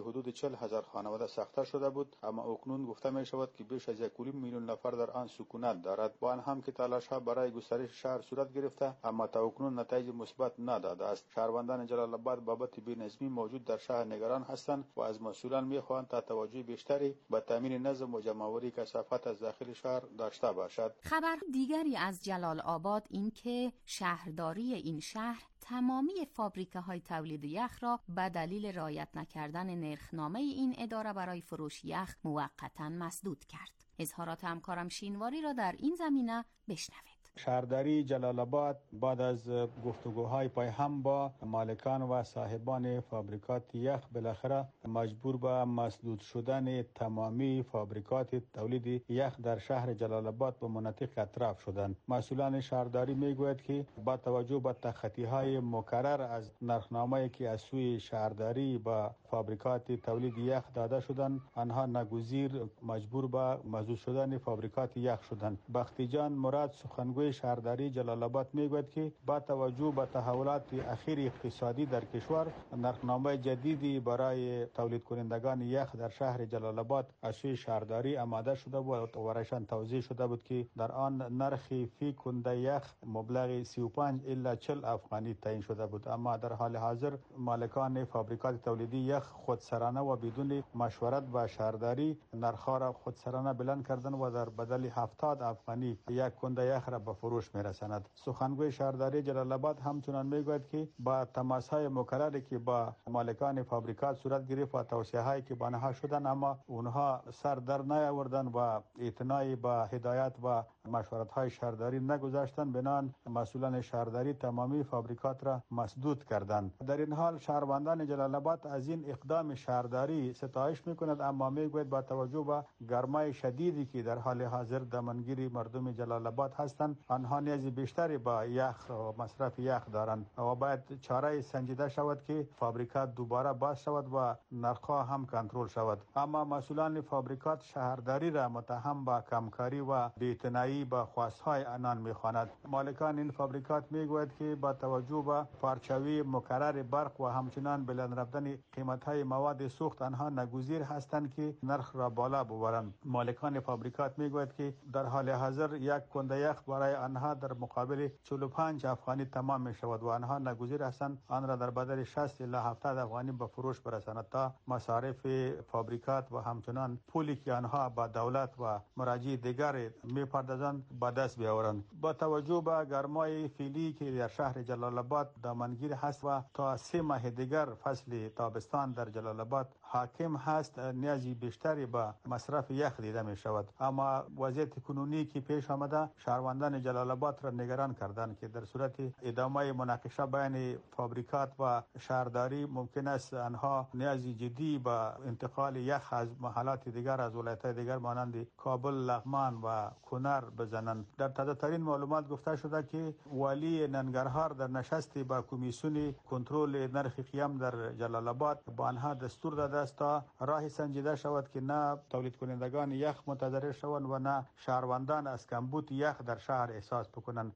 40,000 خانواده ساخته شده بود، اما اکنون گفته می شود که بیش از 1.5 میلیون نفر در آن سکونت دارد. با آن هم که تلاش ها برای گسترش شهر صورت گرفته، اما تا اکنون نتایج مثبت نداده است. شهروندان جلال آباد بابت بی‌نظمی موجود در شهر نگران هستند و از مسئولان می‌خواهند تا توجه بیشتری به تامین نظم و جمع‌آوری کثافات از داخل شهر داشته باشد. خبر دیگری از جلال آباد این که شهرداری این شهر تمامی فابریکه‌های تولید یخ را به دلیل رعایت نکردن نرخنامه این اداره برای فروش یخ موقتاً مسدود کرد. اظهارات همکارم شینواری را در این زمینه بشنوید. شهرداری جلال آباد بعد از گفتگوهای پایهم با مالکان و صاحبان فابریکات یخ بالاخره مجبور به مسدود شدن تمامی فابریکات تولید یخ در شهر جلال آباد و مناطق اطراف شدند. مسئولان شهرداری میگویند که با توجه به تخطی‌های مکرر از نرخنامه‌ای که از سوی شهرداری با فابریکات تولید یخ داده شدند، آنها ناگزیر مجبور به مسدود شدن فابریکات یخ شدند. بختی جان مراد سخنگوی شهرداری جلال آباد میگوید که با توجه به تحولات اخیر اقتصادی در کشور، نرخنامه جدیدی برای تولید کنندگان یخ در شهر جلال آباد از سوی شهرداری آماده شده بود و برایشان توضیح شده بود که در آن نرخ فی کنده یخ مبلغ 35 الی 40 افغانی تعیین شده بود، اما در حال حاضر مالکان فابریکات تولیدی یخ خودسرانه و بدون مشورت با شهرداری نرخ‌ها را خودسرانه بلند کردند و در بدل 70 افغانی یک کنده یخ را به فروش میرساند. سخنگوی شهرداری جلال آباد همچنان میگوید که با تماس‌های مکرری که با مالکان فابریکات صورت گرفت و توصیه‌هایی که به آنها شدند، اما اونها سر در نیاوردند و اعتنایی با هدایت و مشورت‌های شهرداری نگذاشتند. بنان مسئولان شهرداری تمامی فابریکات را مسدود کردند. در این حال شهروندان جلال آباد از این اقدام شهرداری ستایش می‌کنند، اما میگوید با توجه به گرمای شدیدی که در حال حاضر دامنگیر مردم جلال آباد هستند، آنها نیازی بیشتری با یخ و مصرف یخ دارند و باید چاره سنجیده شود که فابریکات دوباره باز شود و نرخ‌ها هم کنترل شود. اما مسئولان فابریکات شهرداری را متهم به کمکاری و بی‌اعتنایی به خواست‌های آنان می‌خواند. مالکان این فابریکات میگویند که با توجه به پارچوی مکرر برق و همچنان بلند رفتن قیمت‌های مواد سوخت، آنها ناگزیر هستند که نرخ را بالا ببرند. مالکان فابریکات میگویند که در حال حاضر یک کنده یخ برای آنها در مقابل 45 افغانی تمام می شود و آنها ناگزیر هستند آن را در بدل 60 الی 70 افغانی به فروش برسانند تا مصارف فابریکات و همچنان پولی که آنها با دولت و مراجع دیگر می پردازند به دست بیاورند. با توجه به گرمای فعلی که در شهر جلال آباد دامنگیر هست و تا 3 ماه دیگر فصل تابستان در جلال آباد حاکم هست، نیازی بیشتری به مصرف یخ دیده می شود. اما وضعیت کنونی که پیش آمده شهروندان جلال آباد را نگران کردند که در صورت ادامه مناقشه بین فابریکات و شهرداری ممکن است آنها نیازی جدی به انتقال یخ از محلات دیگر از ولایت‌های دیگر مانند کابل، لغمان و کنر بزنند. در تازه ترین معلومات گفته شده که والی ننگرهار در نشستی با کمیسیون کنترل نرخ قیام در جلال آباد با آنها دستور داده است تا راه سنجیده شود که نه تولید کنندگان یخ متضرر شوند و نه شهروندان از کمبود یخ در شهر احساس بکنند.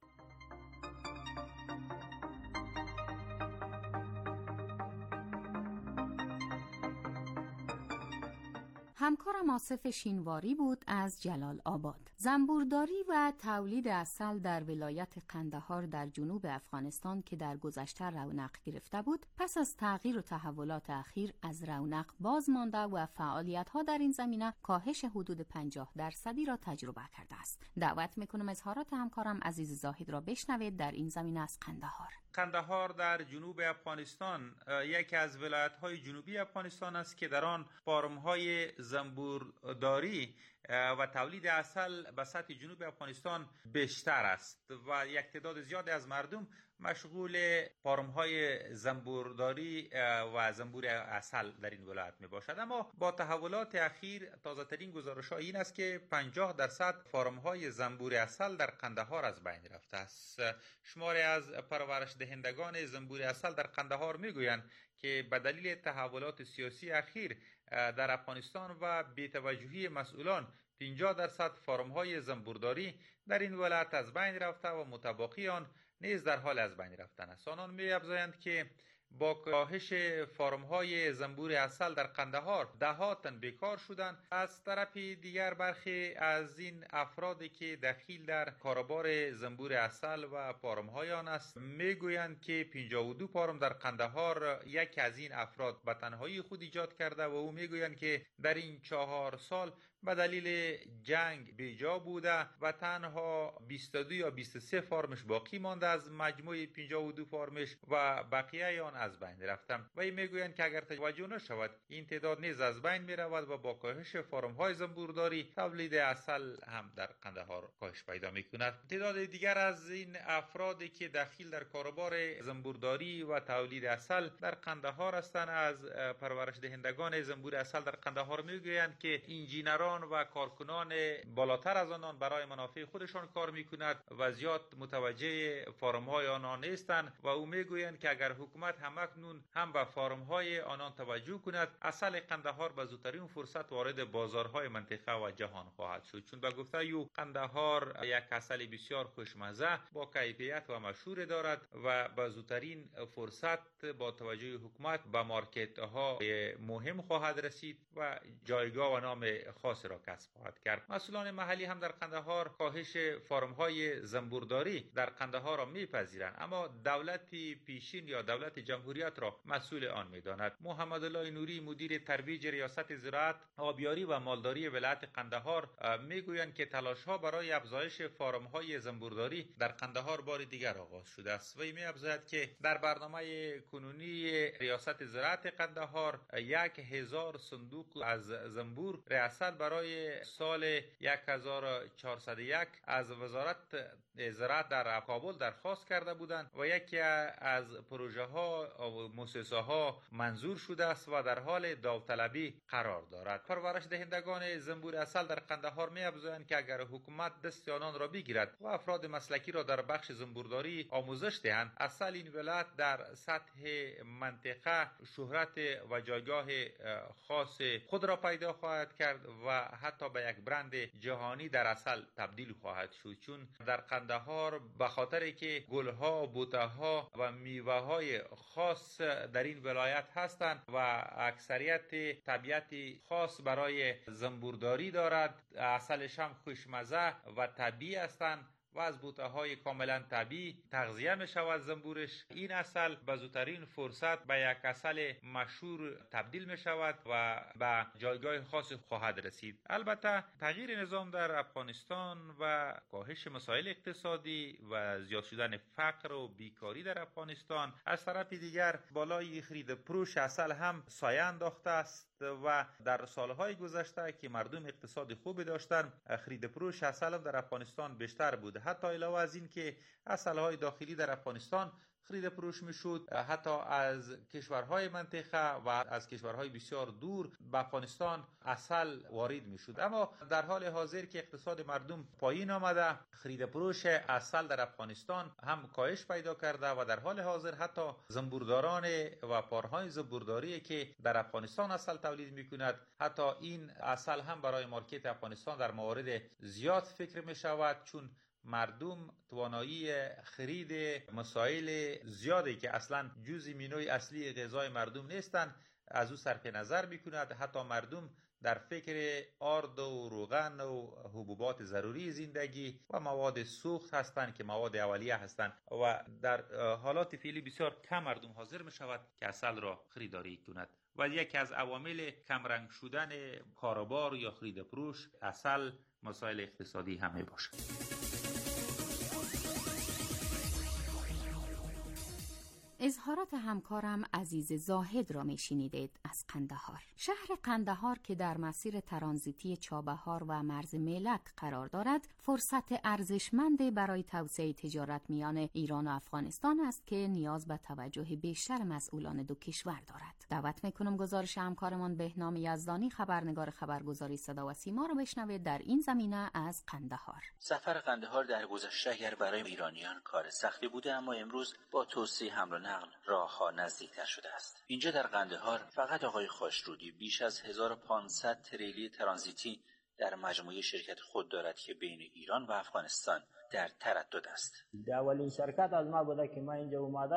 همکارم آصف شینواری بود از جلال آباد. زنبورداری و تولید عسل در ولایت قندهار در جنوب افغانستان که در گذشته رونق گرفته بود، پس از تغییر و تحولات اخیر از رونق باز مانده و فعالیت‌ها در این زمینه کاهش حدود 50% را تجربه کرده است. دعوت می‌کنم اظهارات همکارم عزیز زاهد را بشنوید در این زمینه از قندهار. قندهار در جنوب افغانستان یکی از ولایت‌های جنوبی افغانستان است که در آن فارم‌های زنبورداری و تولید عسل به سطح جنوب افغانستان بیشتر است و یک تعداد زیادی از مردم مشغول فارم‌های زنبورداری و زنبور عسل در این ولایت می باشد. اما با تحولات اخیر تازه‌ترین گزارش‌ها این است که 50% فارم‌های زنبور عسل در قندهار از بین رفته است. شماری از پرورش دهندگان زنبور عسل در قندهار میگویند که به دلیل تحولات سیاسی اخیر در افغانستان و بی‌توجهی مسئولان 50% فارم‌های زنبورداری در این ولایت از بین رفته و متباقی آن نیز در حال از بین رفتن است. آنان می‌افزایند که با کاهش فارم‌های زنبور عسل در قندهار ده‌ها تن بیکار شدند. از طرف دیگر برخی از این افرادی که دخیل در کاروبار زنبور عسل و فارم‌های آن است میگویند که 52 فارم در قندهار یکی از این افراد به تنهایی خود ایجاد کرده و او میگویند که در این 4 سال به دلیل جنگ بیجا بوده و تنها 22 یا 23 فارمش باقی مانده از مجموع 52 فارمش و بقیه آن از بین رفتند و این میگویند که اگر توجه نشود این تعداد نیز از بین می رود و با کاهش فارم های زنبورداری تولید عسل هم در قندهار کاهش پیدا می کند. تعداد دیگر از این افرادی که دخیل در کاروبار زنبورداری و تولید عسل در قندهار هستند از پرورش دهندگان زنبور عسل در قندهار میگویند که انجینران و کارکنان بالاتر از آنان برای منافع خودشان کار میکند و زیاد متوجه فارم های آنان نیستند و او میگویند که اگر حکومت همکنون هم به فارم های آنان توجه کند عسل قندهار به زودترین فرصت وارد بازارهای منطقه و جهان خواهد شد، چون به گفته او قندهار یک عسل بسیار خوشمزه با کیفیت و مشهور دارد و به زودترین فرصت با توجه حکومت به مارکت های مهم خواهد رسید و جایگاه و نام خاص را کسب خواهد کرد. مسئولان محلی هم در قندهار کاهش فارم های زنبورداری در قندهار را میپذیرند، اما دولت پیشین یا دولت جمهوریت را مسئول آن میداند. محمد الله نوری مدیر ترویج ریاست زراعت، آبیاری و مالداری ولایت قندهار میگویند که تلاش ها برای افزایش فارم های زنبورداری در قندهار بار دیگر آغاز شده است و می افزاید که در برنامه کنونی ریاست زراعت قندهار 1000 صندوق از زنبور عسل برای سال 1401 از وزارت زراعت در کابل درخواست کرده بودند و یکی از پروژه ها و مؤسسه ها منظور شده است و در حال داوطلبی قرار دارد. پرورش دهندگان زنبور عسل در قندهار می افزایند که اگر حکومت دست آنان را بگیرد و افراد مسلکی را در بخش زنبورداری آموزش دهند، عسل این ولایت در سطح منطقه شهرت و جایگاه خاص خود را پیدا خواهد کرد و حتی به یک برند جهانی در عسل تبدیل خواهد شد، چون در قندهار به خاطر که گلها، بوته‌ها و میوه‌های خاص در این ولایت هستند و اکثریت طبیعت خاص برای زنبورداری دارد، عسلش هم خوشمزه و طبیعی هستند و از بوته‌های کاملا طبیعی تغذیه می شود زنبورش. این عسل به زودترین فرصت به یک عسل مشهور تبدیل می شود و به جایگاه خاص خواهد رسید. البته تغییر نظام در افغانستان و کاهش مسائل اقتصادی و زیاد شدن فقر و بیکاری در افغانستان از طرف دیگر بالای خرید فروش عسل هم سایه انداخته است و در سالهای گذشته که مردم اقتصاد خوبی داشتن خرید فروش عسل در افغانستان بیشتر بود. حتی علاوه از این که عسل‌های داخلی در افغانستان خرید فروش میشد، حتی از کشورهای منطقه و از کشورهای بسیار دور به افغانستان عسل وارد میشد. اما در حال حاضر که اقتصاد مردم پایین آمده، خرید فروش عسل در افغانستان هم کاهش پیدا کرده و در حال حاضر حتی زنبورداران و پارهای زنبورداری که در افغانستان عسل تولید میکند، حتی این عسل هم برای مارکت افغانستان در موارد زیاد فکر میشود، چون مردم توانایی خرید مسائل زیادی که اصلا جزء منوی اصلی غذای مردم نیستند از او صرف نظر میکند. حتی مردم در فکر آرد و روغن و حبوبات ضروری زندگی و مواد سوخت هستند که مواد اولیه هستند و در حالات فعلی بسیار کم مردم حاضر می شود که عسل را خریداری کند و یکی از عوامل کمرنگ شدن کاروبار یا خرید فروش عسل مسائل اقتصادی هم می باشد. اظهارات همکارم عزیز زاهد را میشنیدید از قندهار. شهر قندهار که در مسیر ترانزیتی چابهار و مرز ملک قرار دارد، فرصت ارزشمند برای توسعه تجارت میان ایران و افغانستان است که نیاز به توجه بیشتر مسئولان دو کشور دارد. دعوت میکنم گزارش همکارمان بهنام یزدانی، خبرنگار خبرگزاری صدا و سیما را بشنوید در این زمینه از قندهار. سفر قندهار در گذشته اگر برای ایرانیان کار سختی بوده، اما امروز با توسعه حمل و نقل راه‌ها نزدیکتر شده است. اینجا در قندهار فقط آقای خاشرودی بیش از 1500 تریلی ترانزیتی در مجموعه شرکت خود دارد که بین ایران و افغانستان در تردد است. اولین شرکت از ما بوده که من اینجا اومدم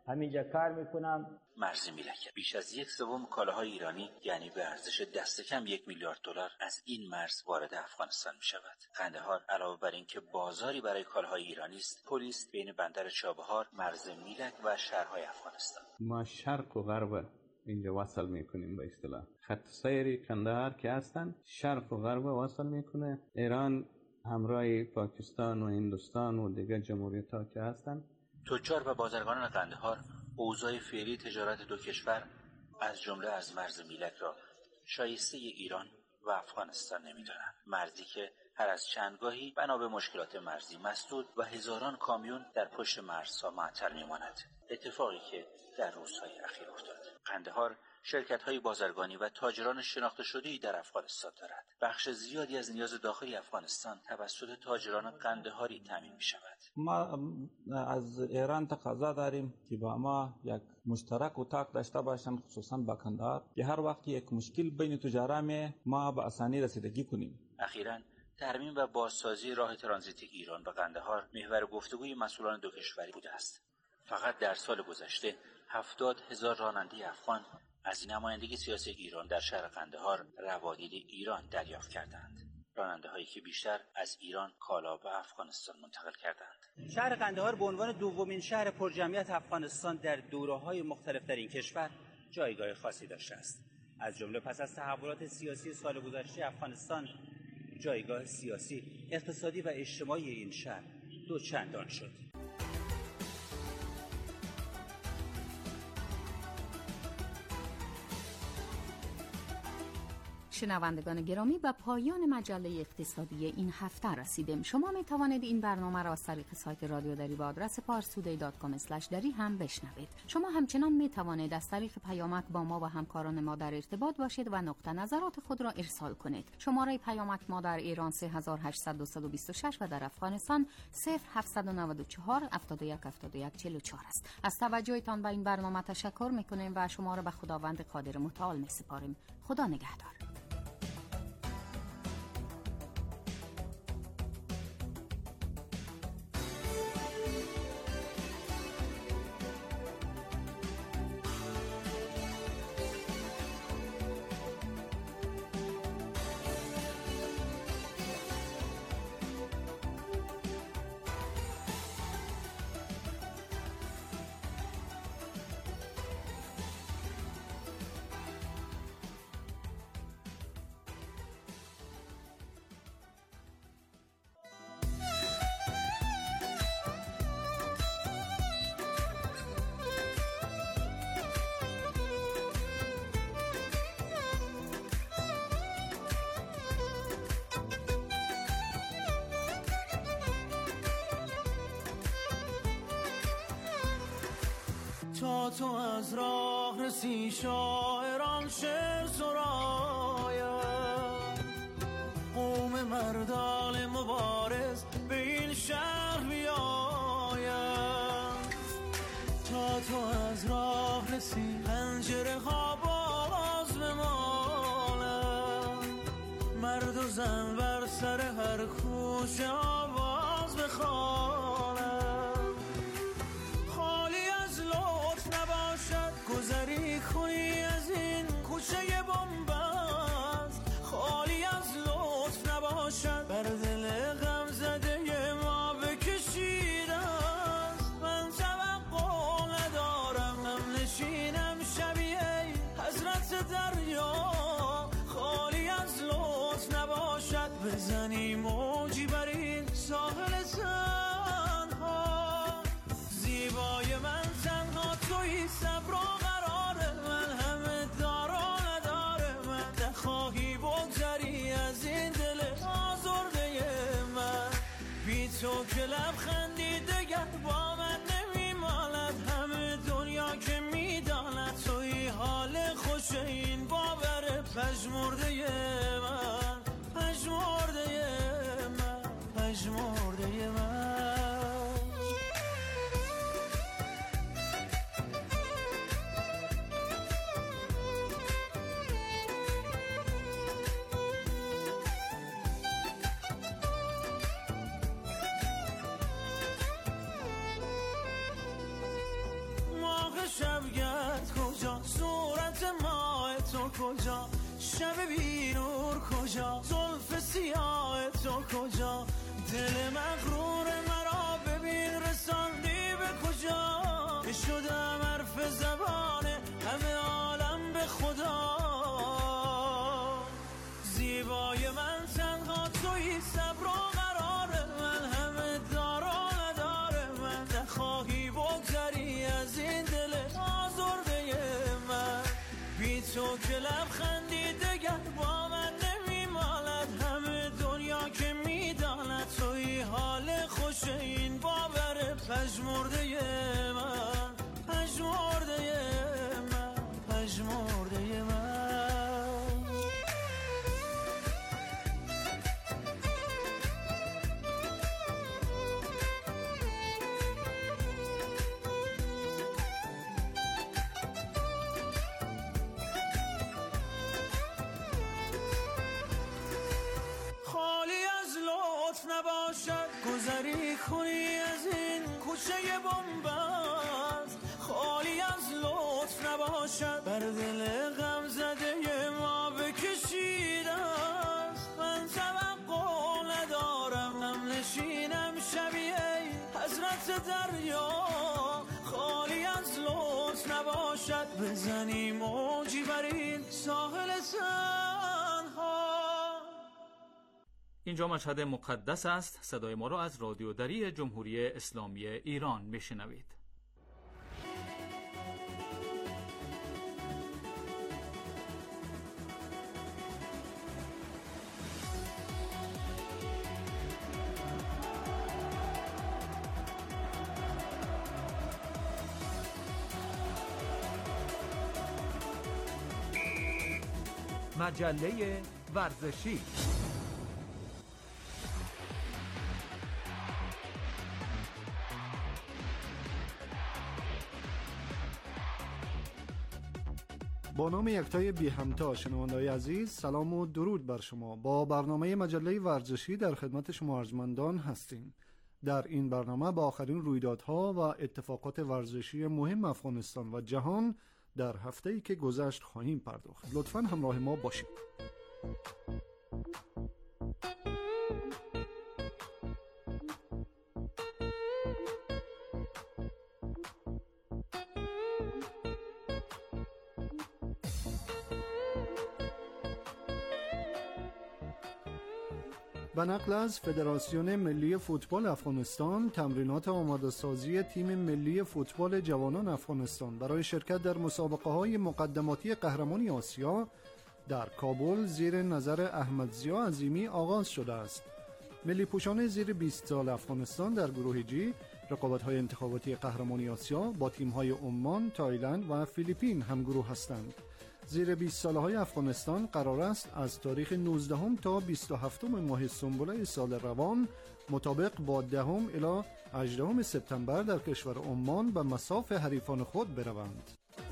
همینجا کار میکنم. مرزی میلک بیش از 1/3 کالاهای ایرانی یعنی به ارزش دست کم 1 میلیارد دلار از این مرز وارد افغانستان می شود. قندهار علاوه بر اینکه بازاری برای کالاهای ایرانی است، پلیس بین بندر چابهار، مرز میلک و شهرهای افغانستان. ما شرق و غرب اینجا وصل میکنیم. به اصطلاح خط سیر قندهار که هستن شرق و غرب وصل میکنه. ایران همراه پاکستان و هندوستان و دیگر جمهوریت‌ها که هستن. تجار و بازرگانان قندهار اوضاع فعلی تجارت دو کشور از جمله از مرز میلک را شایسته ایران و افغانستان نمی‌دانند. مرزی که هر از چندگاهی بنا به مشکلات مرزی مسدود و هزاران کامیون در پشت مرزها معطل می‌ماند. اتفاقی که در روزهای اخیر افتاد. قندهار شرکت‌های بازرگانی و تاجران شناخته شده‌ای در افغانستان دارد. بخش زیادی از نیاز داخلی افغانستان توسط تاجران قندهاری تامین می‌شود. ما از ایران تقاضا داریم که با ما یک مشترک اتاق داشته باشند، خصوصا با قندهار، که هر وقت یک مشکل بین تجاران ما به آسانی رسیدگی کنیم. اخیراً ترمیم و بازسازی راه ترانزیت ایران و قندهار محور گفتگوی مسئولان دو کشوری بوده است. فقط در سال گذشته 70,000 راننده افغان از نمایندگی سیاسی ایران در شهر قندهار روادید ایران دریافت کردند. راننده هایی که بیشتر از ایران کالا به افغانستان منتقل کردند. شهر قندهار به عنوان دومین شهر پرجمعیت افغانستان در دوره‌های مختلف در این کشور جایگاه خاصی داشته است. از جمله پس از تحولات سیاسی سال گذشته افغانستان جایگاه سیاسی، اقتصادی و اجتماعی این شهر دوچندان شد. شنوندگان گرامی، به پایان مجله اقتصادی این هفته رسیدیم. شما می توانید این برنامه را از طریق سایت رادیو دری با آدرس parstoday.com/dari هم بشنوید. شما همچنان می توانید از طریق پیامک با ما و همکاران ما در ارتباط باشید و نقطه نظرات خود را ارسال کنید. شماره پیامک ما در ایران 3800 و در افغانستان 0794 71 71 44 است. از توجهتان به این برنامه تشکر می کنیم و شما را به خداوند قادر متعال می سپاریم. خدا نگهدار. تا تو از راه رسی شاعران شعر سرایم، قوم مردان مبارز به این شهر بیایم. تا تو از راه رسی پنجره ها باز بمالم، مرد و زن بر سر هر کوچه آواز بخوانم. گذری کنی از این کوچه بنبست، خالی از لطف نباشد بر دل غم زده ما بکشیده است. من توقع ندارم هم نشینم شبیه حضرت دریا، خالی از لطف نباشد بزنی موجی بر این ساحل تنها. زیبای من تنها تویی، صبر تو که لبخندی دگر با من نمیماند. همه دنیا که میداند توی حال خوش این باور پژمرده من، پژمرده من، پژمرده من. کجا، شب بی نور کجا، زلف سیاه تو کجا، دل مغرور مرا ببین رساندی به کجا، شدم حرف زبان همه عالم به خدا. زیبای من تنها تویی، صبر و قرار من، همه دار و نداره من، نخواهی بگذری از این دل آزرده من. بی تو که لبخندی دگر با من نمیماند، همه دنیا که میداند تویی حال خوش این باور پژمرده من، پژمرده من، پژمرده من. نباشد گذری کنی از این کوچه بنبست، خالی از لطف نباشد بر دل غم زده ما بکشیده است. من توقع ندارم هم نشینم شبیه حضرت دریا، خالی از لطف نباشد بزنی موجی بر این ساحل تنها. اینجا مشهد مقدس است. صدای ما را از رادیو دری جمهوری اسلامی ایران میشنوید. مجله ورزشی. با نام یکتای بی همتا شنونده‌های عزیز، سلام و درود بر شما. با برنامه مجله ورزشی در خدمت شما ارجمندان هستیم. در این برنامه با آخرین رویدادها و اتفاقات ورزشی مهم افغانستان و جهان در هفته‌ای که گذشت خواهیم پرداخت. لطفاً همراه ما باشید. به نقل از فدراسیون ملی فوتبال افغانستان، تمرینات آماده‌سازی تیم ملی فوتبال جوانان افغانستان برای شرکت در مسابقه‌های مقدماتی قهرمانی آسیا در کابل زیر نظر احمدضیا عظیمی آغاز شده است. ملی پوشان زیر 20 سال افغانستان در گروه جی رقابت‌های انتخاباتی قهرمانی آسیا با تیم‌های عمان، تایلند و فیلیپین همگروه هستند. زیر 20 سالهای افغانستان قرار است از تاریخ 19 تا 27 ماه سنبله سال روان مطابق با 10 الی 18 سپتامبر در کشور عمان به مصاف حریفان خود بروند.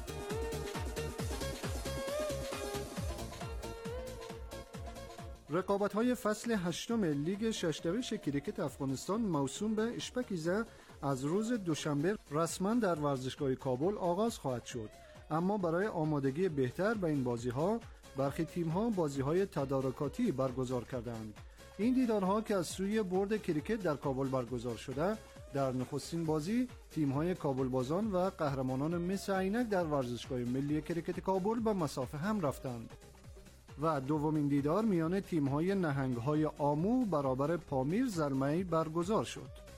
رقابت‌های فصل 8 لیگ ششدویش کریکت افغانستان موسوم به اشپکیزه از روز دوشنبه رسما در ورزشگاه کابل آغاز خواهد شد. اما برای آمادگی بهتر به این بازی‌ها برخی تیم‌ها بازی‌های تدارکاتی برگزار کردند. این دیدارها که از سوی بورد کریکت در کابل برگزار شده، در نخستین بازی تیم‌های کابل بازان و قهرمانان مس عینک در ورزشگاه ملی کریکت کابل به مصاف هم رفتند و دومین دیدار میان تیم‌های نهنگ‌های آمو برابر پامیر زلمه‌ای برگزار شد.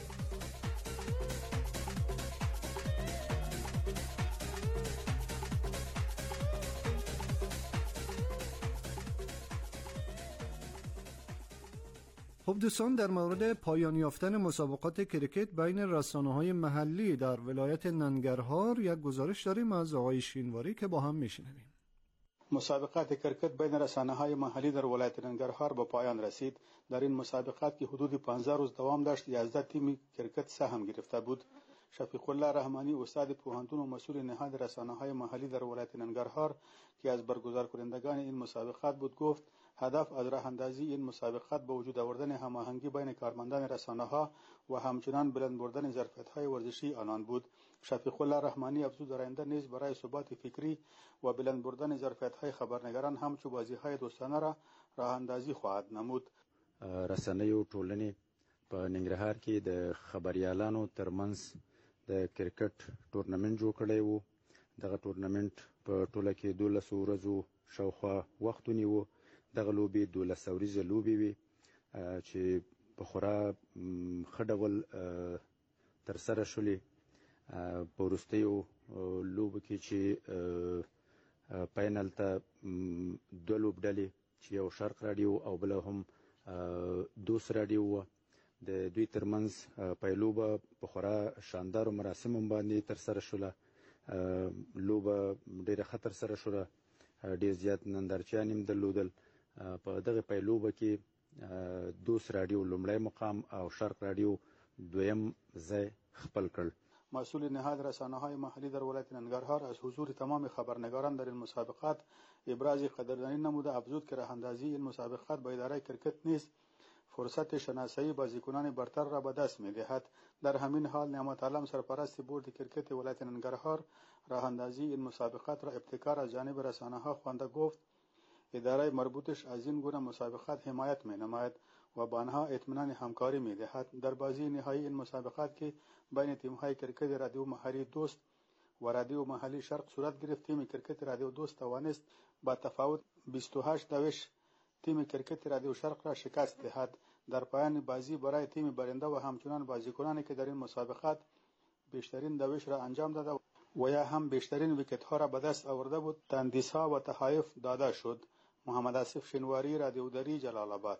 خب دوستان، در مورد پایان یافتن مسابقات کریکت بین رسانه‌های محلی در ولایت ننگرهار یک گزارش داریم از آقای شینواری که با هم میشنویم. مسابقات کرکت بین رسانه‌های محلی در ولایت ننگرهار به پایان رسید. در این مسابقات که حدود 15 روز دوام داشت، 11 تیم کرکت سهم گرفته بود. شفیق الله رحمانی، استاد پوهنتون و مسئول نهاد رسانه‌های محلی در ولایت ننگرهار که از برگزار کنندگان این مسابقات بود، گفت هدف از راه اندازی این مسابقات به وجود آوردن هماهنگی بین کارمندان رسانه‌ها و همچنان بلند بردن ظرفیت‌های ورزشی آنان بود. شفیق الله رحمانی افزود در آینده نیز برای ثبات فکری و بلند بردن ظرفیت‌های خبرنگاران همچو بازی‌های دوستانه را راه اندازی خواهد نمود. رسنۍ او ټولنې په ننګرهار کې د خبريالانو ترمنځ د کرکټ ټورنمنت جوړ کړی وو. دغه ټورنمنت په ټوله کې 12 ورځو شاوخوا وخت ونیو. دغه لوبې 12 ورځې لوبې وي چې په خورا ښه ډول ترسره شولې. په وروستیو لوبو کې چې فاینل ته 2 لوبډلې چې یو شرق راډیو او بله هم دوست راډیو وه، د دوی ترمنځ پیلوبه په خورا شاندارو مراسمو باندې ترسره شوله. لوبه ډېره ښه ترسره شوله، ډېر زیات نندارچیان هم درلودل. په دغه پیلوبه کې دوست راډیو لومړی مقام او شرق راډیو دویم ځای خپل کړ. مسئول نهاد رسانه‌های محلی در ولایت ننگرهار از حضور تمام خبرنگاران در این مسابقات ابراز قدردانی نموده افزود که راه اندازی این مسابقات با اداره کرکت نیز فرصت شناسایی بازیکنان برتر را به دست می‌دهد. در همین حال نعمت عالم سرپرست بورد کرکت ولایت ننگرهار راه اندازی این مسابقات را ابتکار از جانب رسانه‌ها خوانده گفت اداره مربوطش از این گونه مسابقات حمایت می‌نماید و به آنها اطمینان همکاری می‌دهد. در بازی نهایی این مسابقات که بین تیم‌های کرکت رادیو محلی دوست و رادیو محلی شرق صورت گرفت، تیم کرکت رادیو دوست توانست با تفاوت 28 تیم کرکت رادیو شرق را شکست دهد. در پایان بازی برای تیم برنده و همچنان بازیکنانی که در این مسابقات بیشترین دوش را انجام داده و یا هم بیشترین ویکت ها را به دست آورده بود تندیس‌ها و تحایف داده شد. محمد آصف شنواری، رادیو دری، جلال آباد.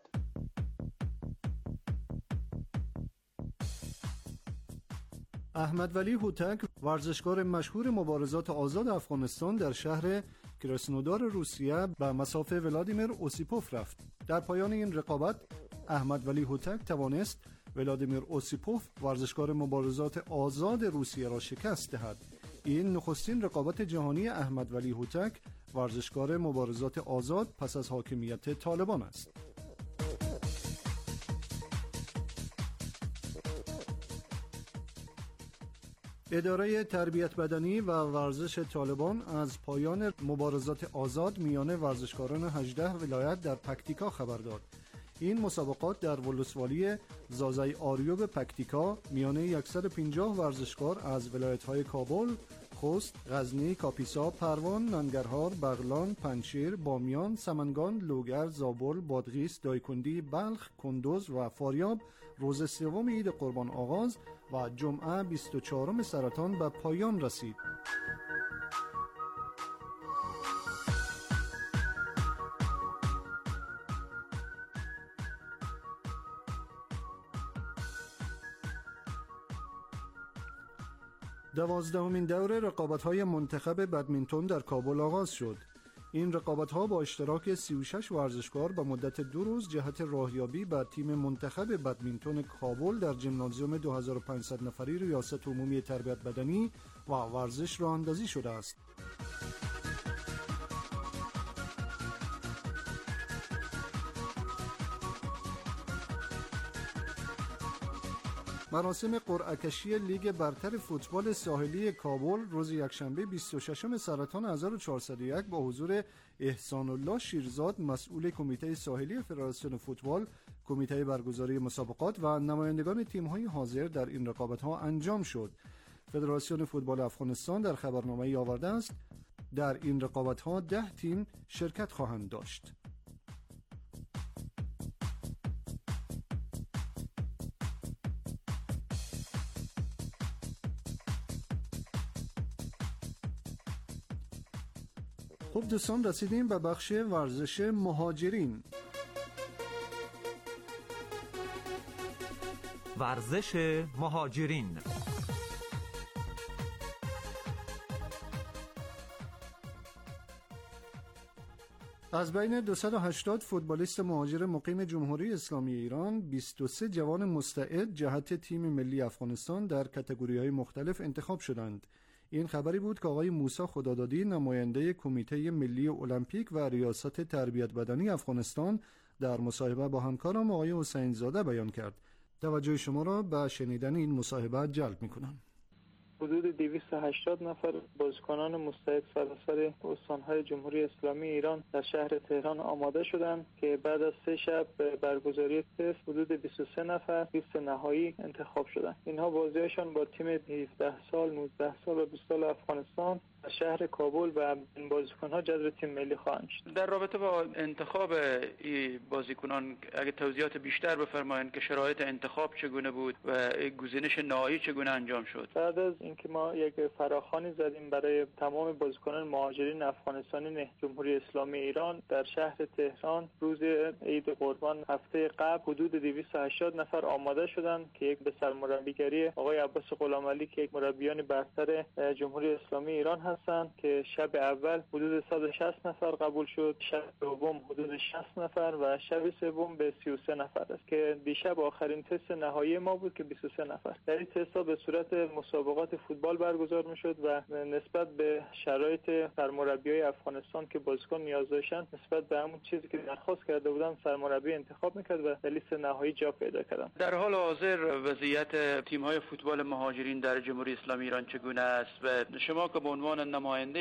احمد ولی هوتک، ورزشکار مشهور مبارزات آزاد افغانستان، در شهر کراسنودار روسیه به مصاف ولادیمیر اوسیپوف رفت. در پایان این رقابت احمد ولی هوتک توانست ولادیمیر اوسیپوف، ورزشکار مبارزات آزاد روسیه، را شکست دهد. این نخستین رقابت جهانی احمد ولی هوتک، ورزشکار مبارزات آزاد پس از حاکمیت طالبان است. اداره تربیت بدنی و ورزش طالبان از پایان مبارزات آزاد میان ورزشکاران 18 ولایت در پکتیکا خبر داد. این مسابقات در ولسوالی زازای آریوب پکتیکا میان 150 ورزشکار از ولایت‌های کابل، خوست، غزنی، کاپیسا، پروان، ننگرهار، بغلان، پنجشیر، بامیان، سمنگان، لوگر، زابل، بادغیس، دایکندی، بلخ، کندوز و فاریاب روز سوم عید قربان آغاز و جمعه 24 سرطان به پایان رسید. دوازدهمین دوره رقابت‌های منتخب بدمینتون در کابل آغاز شد. این رقابت‌ها با اشتراک 36 ورزشکار به مدت 2 روز جهت راهیابی به تیم منتخب بدمینتون کابل در ژیمنازیوم 2500 نفری ریاست عمومی تربیت بدنی و ورزش راه اندازی شده است. مراسم قرعه کشی لیگ برتر فوتبال ساحلی کابل روز یکشنبه 26 سرطان 1401 با حضور احسان الله شیرزاد، مسئول کمیته ساحلی فدراسیون فوتبال، کمیته برگزاری مسابقات و نمایندگان تیم‌های حاضر در این رقابت‌ها انجام شد. فدراسیون فوتبال افغانستان در خبرنامه‌ای آورده است در این رقابت‌ها 10 تیم شرکت خواهند داشت. خب دوستان، رسیدیم به بخش ورزش مهاجرین. ورزش مهاجرین. از بین 280 فوتبالیست مهاجر مقیم جمهوری اسلامی ایران، 23 جوان مستعد جهت تیم ملی افغانستان در کاتگوری‌های مختلف انتخاب شدند. این خبری بود که آقای موسی خدادادی، نماینده کمیته ملی المپیک و ریاست تربیت بدنی افغانستان، در مصاحبه با همکارم آقای حسین زاده بیان کرد. توجه شما را به شنیدن این مصاحبه جلب می‌کنم. حدود 280 نفر بازیکنان مستعد سراسر استان‌های جمهوری اسلامی ایران در شهر تهران آماده شدند که بعد از 3 شب برگزاری تست حدود 23 نفر لیست نهایی انتخاب شدند. اینها بازیشان با تیم 17 سال، 19 سال و 20 سال افغانستان در شهر کابل و این بازیکن‌ها جذب تیم ملی خواهند شد. در رابطه با انتخاب این بازیکنان اگه توضیحات بیشتر بفرمایید که شرایط انتخاب چگونه بود و گزینش نهایی چگونه انجام شد؟ بعد از اینکه ما یک فراخوانی زدیم برای تمام بازیکنان مهاجرین افغانستانی جمهوری اسلامی ایران در شهر تهران روز عید قربان هفته قبل حدود 280 نفر آماده شدند که یک به سرمربیگری آقای عباس غلامعلی که یک مربیان برتر جمهوری اسلامی ایران هستند که شب اول حدود 160 نفر قبول شد، شب دوم حدود 60 نفر و شب سوم به 33 نفر است که دیشب آخرین تست نهایی ما بود که 23 نفر. در این تست‌ها به صورت مسابقات فوتبال برگزار می‌شد و نسبت به شرایط سرمربیای افغانستان که بازیکن نیاز داشتن نسبت به همون چیزی که درخواست کرده بودن سرمربی انتخاب می‌کرد و در لیست نهایی جا پیدا کردن. در حال حاضر وضعیت تیم‌های فوتبال مهاجرین در جمهوری اسلامی ایران چگونه است و شما که به عنوان نماینده